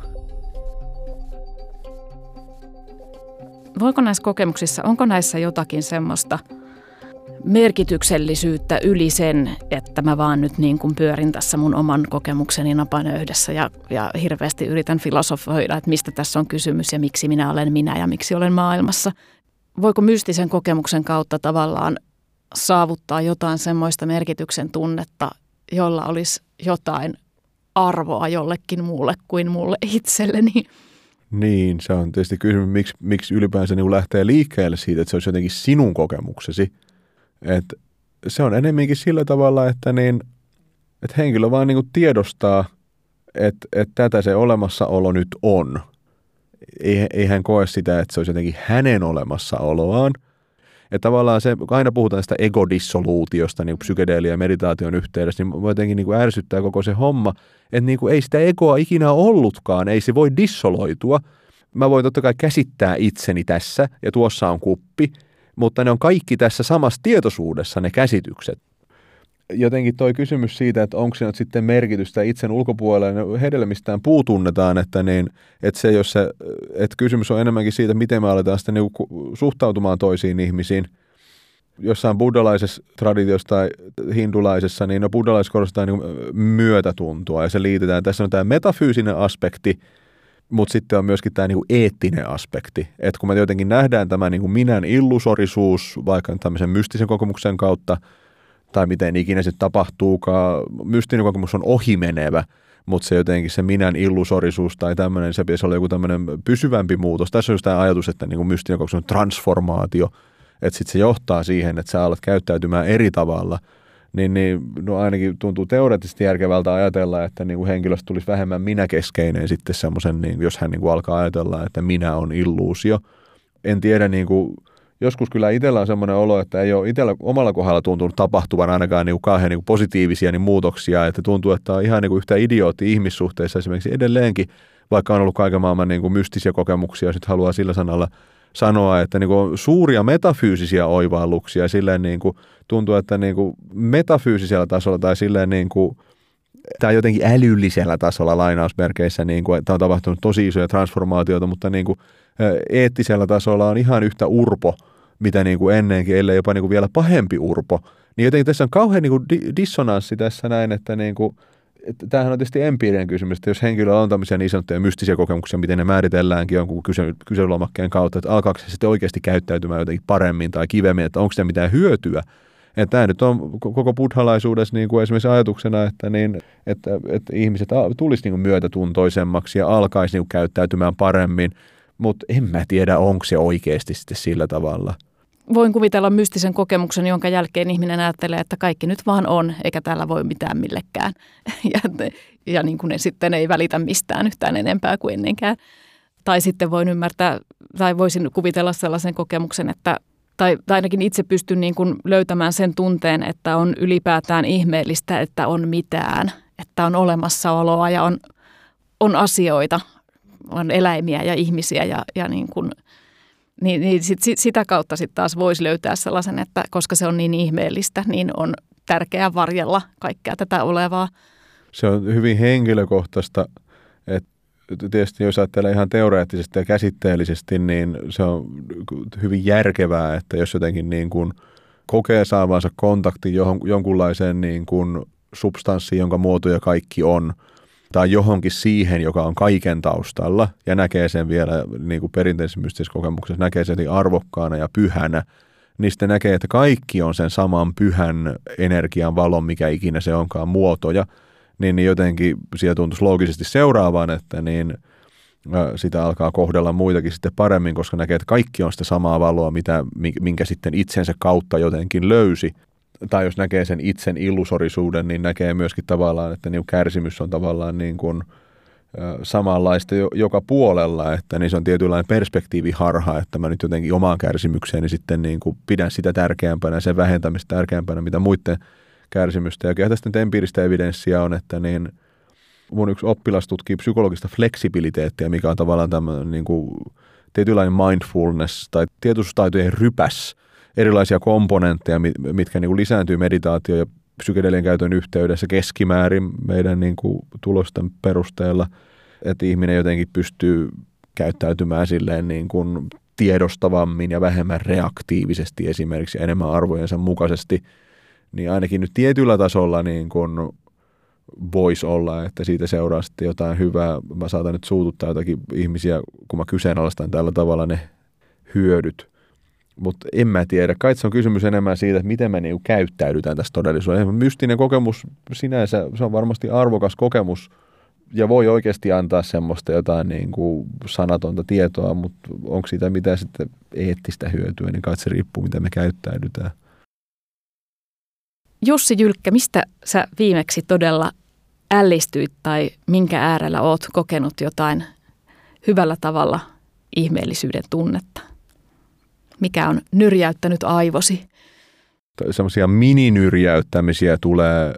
Speaker 2: Voiko näissä kokemuksissa, onko näissä jotakin semmoista merkityksellisyyttä yli sen, että mä vaan nyt niin kuin pyörin tässä mun oman kokemukseni napanöydessä ja hirveästi yritän filosofoida, että mistä tässä on kysymys ja miksi minä olen minä ja miksi olen maailmassa. Voiko mystisen kokemuksen kautta tavallaan saavuttaa jotain semmoista merkityksen tunnetta, jolla olisi jotain arvoa jollekin muulle kuin mulle itselleni?
Speaker 1: Niin, se on tietysti kysymys, miksi ylipäänsä lähtee liikkeelle siitä, että se olisi jotenkin sinun kokemuksesi. Että se on enemmänkin sillä tavalla, että henkilö vaan tiedostaa, että tätä se olemassaolo nyt on. Ei hän koe sitä, että se olisi jotenkin hänen olemassaoloaan. Ja tavallaan se, kun aina puhutaan sitä egodissoluutiosta psykedeelia ja meditaation yhteydessä, niin jotenkin ärsyttää koko se homma, että ei sitä egoa ikinä ollutkaan, ei se voi dissoloitua. Mä voin totta kai käsittää itseni tässä ja tuossa on kuppi, mutta ne on kaikki tässä samassa tietoisuudessa ne käsitykset. Jotenkin toi kysymys siitä, että onko siinä sitten merkitystä itsen ulkopuolelle, hedelmistään puutunnetaan, että kysymys on enemmänkin siitä, miten me aletaan sitten suhtautumaan toisiin ihmisiin. Jossain buddhalaisessa traditiossa tai hindulaisessa, niin buddhalaisessa korostaa myötätuntoa ja se liitetään. Tässä on tämä metafyysinen aspekti, mutta sitten on myöskin tämä eettinen aspekti. Että kun me jotenkin nähdään tämä minän illusorisuus vaikka tämmöisen mystisen kokemuksen kautta, tai miten ikinä se tapahtuukaan. Mystinen kokemus on ohimenevä, mutta se jotenkin se minän illusorisuus tai tämmöinen, se pitäisi olla joku tämmöinen pysyvämpi muutos. Tässä on just tämä ajatus, että mystinen kokemus on transformaatio, että sitten se johtaa siihen, että sä alat käyttäytymään eri tavalla. No ainakin tuntuu teoreettisesti järkevältä ajatella, että henkilöstä tulisi vähemmän minäkeskeinen sitten semmoisen, jos hän alkaa ajatella, että minä on illuusio. En tiedä, joskus kyllä itsellä on semmoinen olo, että ei ole itsellä omalla kohdalla tuntunut tapahtuvan ainakaan kauhean positiivisia muutoksia, että tuntuu, että on ihan yhtä idiootti ihmissuhteissa esimerkiksi edelleenkin, vaikka on ollut kaiken maailman mystisiä kokemuksia, sitten haluaa sillä sanalla sanoa, että on suuria metafyysisiä oivalluksia, silleen tuntuu, että metafyysisellä tasolla tai silleen tai jotenkin älyllisellä tasolla lainausmerkeissä, että on tapahtunut tosi isoja transformaatioita, mutta eettisellä tasolla on ihan yhtä urpo, mitä ennenkin, ellei jopa vielä pahempi urpo. Niin jotenkin tässä on kauhean dissonanssi tässä näin, että tämähän on tietysti empiirinen kysymys, että jos henkilöllä on tämmöisiä niin sanottuja mystisiä kokemuksia, miten ne määritelläänkin jonkun kyselylomakkeen kautta, että alkaako se sitten oikeasti käyttäytymään jotenkin paremmin tai kivemmin, että onko se mitään hyötyä. Että tämä nyt on koko buddhalaisuudessa esimerkiksi ajatuksena, että ihmiset tulisi myötätuntoisemmaksi ja alkaisi käyttäytymään paremmin, mutta en mä tiedä, onko se oikeasti sitten sillä tavalla.
Speaker 2: Voin kuvitella mystisen kokemuksen, jonka jälkeen ihminen ajattelee, että kaikki nyt vaan on, eikä täällä voi mitään millekään. Ja ne sitten ei välitä mistään yhtään enempää kuin ennenkään. Tai sitten voin ymmärtää, tai voisin kuvitella sellaisen kokemuksen, että tai ainakin itse pystyn löytämään sen tunteen, että on ylipäätään ihmeellistä, että on mitään, että on olemassaoloa ja on asioita, on eläimiä ja ihmisiä niin sitä kautta sitten taas voisi löytää sellaisen, että koska se on niin ihmeellistä, niin on tärkeää varjella kaikkea tätä olevaa.
Speaker 1: Se on hyvin henkilökohtaista, että tietysti jos ajattelee ihan teoreettisesti ja käsitteellisesti, niin se on hyvin järkevää, että jos jotenkin kokee saavansa kontaktin jonkunlaiseen substanssiin, jonka muotoja kaikki on, tai johonkin siihen, joka on kaiken taustalla, ja näkee sen vielä perinteisessä mystisessä kokemuksessa, näkee sen arvokkaana ja pyhänä, niin sitten näkee, että kaikki on sen saman pyhän energian valon, mikä ikinä se onkaan muotoja, niin jotenkin siellä tuntuisi loogisesti seuraavaan, että sitä alkaa kohdella muitakin sitten paremmin, koska näkee, että kaikki on sitä samaa valoa, minkä sitten itsensä kautta jotenkin löysi. Tai jos näkee sen itsen illusorisuuden, niin näkee myöskin tavallaan, että kärsimys on tavallaan samanlaista joka puolella, että se on tietynlainen perspektiiviharha, että mä nyt jotenkin omaan kärsimykseeni sitten pidän sitä tärkeämpänä, sen vähentämistä tärkeämpänä, mitä muiden kärsimystä. Ja kyllä tästä nyt empiiristä evidenssiä on, että niin mun yksi oppilas tutkii psykologista fleksibiliteettiä, mikä on tavallaan tämmöinen niin kuin tietynlainen mindfulness tai tietoisuustaitojen rypäs, erilaisia komponentteja, mitkä niin kuin lisääntyy meditaatio- ja psykedelien käytön yhteydessä keskimäärin meidän niin kuin tulosten perusteella, että ihminen jotenkin pystyy käyttäytymään silleen niin kuin tiedostavammin ja vähemmän reaktiivisesti esimerkiksi enemmän arvojensa mukaisesti, niin ainakin nyt tietyllä tasolla niin kuin voisi olla, että siitä seuraa sitten jotain hyvää. Mä saatan nyt suututtaa jotakin ihmisiä, kun mä kyseenalaistan tällä tavalla ne hyödyt. Mutta en mä tiedä. Kai se on kysymys enemmän siitä, että miten me niinku käyttäydytään tässä todellisuudessa. Mystinen kokemus sinänsä, se on varmasti arvokas kokemus ja voi oikeasti antaa semmoista jotain niinku sanatonta tietoa, mutta onko siitä mitään sitten eettistä hyötyä, niin kai se riippuu, miten me käyttäydytään.
Speaker 2: Jussi Jylkkä, mistä sä viimeksi todella ällistyit tai minkä äärellä oot kokenut jotain hyvällä tavalla ihmeellisyyden tunnetta? Mikä on nyrjäyttänyt aivosi?
Speaker 1: Semmoisia mininyrjäyttämisiä tulee.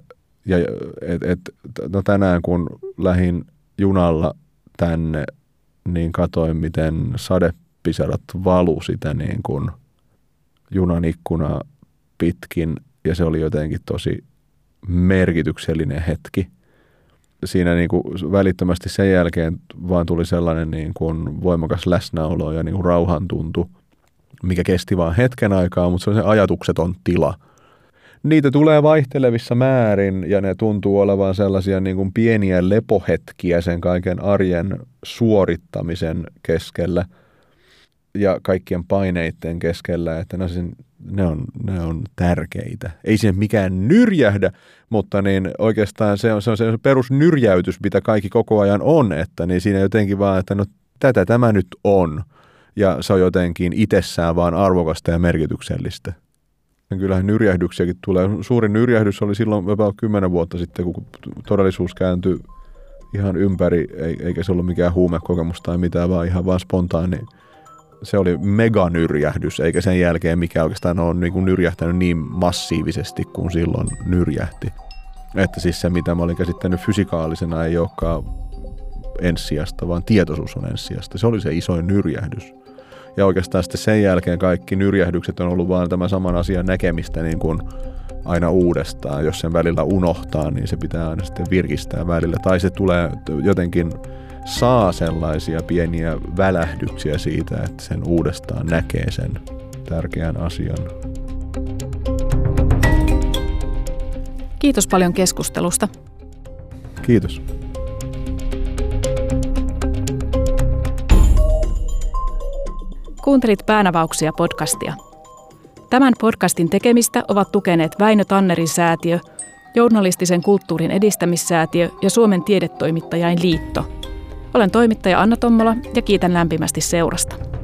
Speaker 1: No tänään kun lähdin junalla tänne, niin katoin, miten sadepisarat valu sitä niin kuin junan ikkunaa pitkin. Ja se oli jotenkin tosi merkityksellinen hetki. Siinä niin kuin välittömästi sen jälkeen vaan tuli sellainen niin kuin voimakas läsnäolo ja niin kuin rauhan tuntu, mikä kesti vaan hetken aikaa, mutta se on se ajatukseton tila. Niitä tulee vaihtelevissa määrin ja ne tuntuu olevan sellaisia niin kuin pieniä lepohetkiä sen kaiken arjen suorittamisen keskellä ja kaikkien paineiden keskellä, että ne on tärkeitä. Ei se mikään nyrjähdä, mutta niin oikeastaan se on se perusnyrjäytys, mitä kaikki koko ajan on, että niin siinä jotenkin vaan, että no tätä tämä nyt on. Ja se on jotenkin itsessään vaan arvokasta ja merkityksellistä. Ja kyllähän nyrjähdyksiäkin tulee. Suurin nyrjähdys oli silloin jopa 10 vuotta sitten, kun todellisuus kääntyi ihan ympäri, eikä se ollut mikään huumekokemus tai mitään, vaan ihan vaan spontaani. Se oli meganyrjähdys, eikä sen jälkeen mikä oikeastaan ole niin kuin nyrjähtänyt niin massiivisesti kuin silloin nyrjähti. Että siis se, mitä mä olin käsittänyt fysikaalisena, ei olekaan ensisijasta, vaan tietoisuus on ensisijasta. Se oli se isoin nyrjähdys. Ja oikeastaan sitten sen jälkeen kaikki nyrjähdykset on ollut vaan tämän saman asian näkemistä niin kuin aina uudestaan. Jos sen välillä unohtaa, niin se pitää aina sitten virkistää välillä. Tai se tulee jotenkin, saa sellaisia pieniä välähdyksiä siitä, että sen uudestaan näkee sen tärkeän asian.
Speaker 2: Kiitos paljon keskustelusta.
Speaker 1: Kiitos.
Speaker 2: Kuuntelit Päänavauksia podcastia. Tämän podcastin tekemistä ovat tukeneet Väinö Tannerin säätiö, Journalistisen kulttuurin edistämissäätiö ja Suomen tiedetoimittajain liitto. Olen toimittaja Anna Tommola ja kiitän lämpimästi seurasta.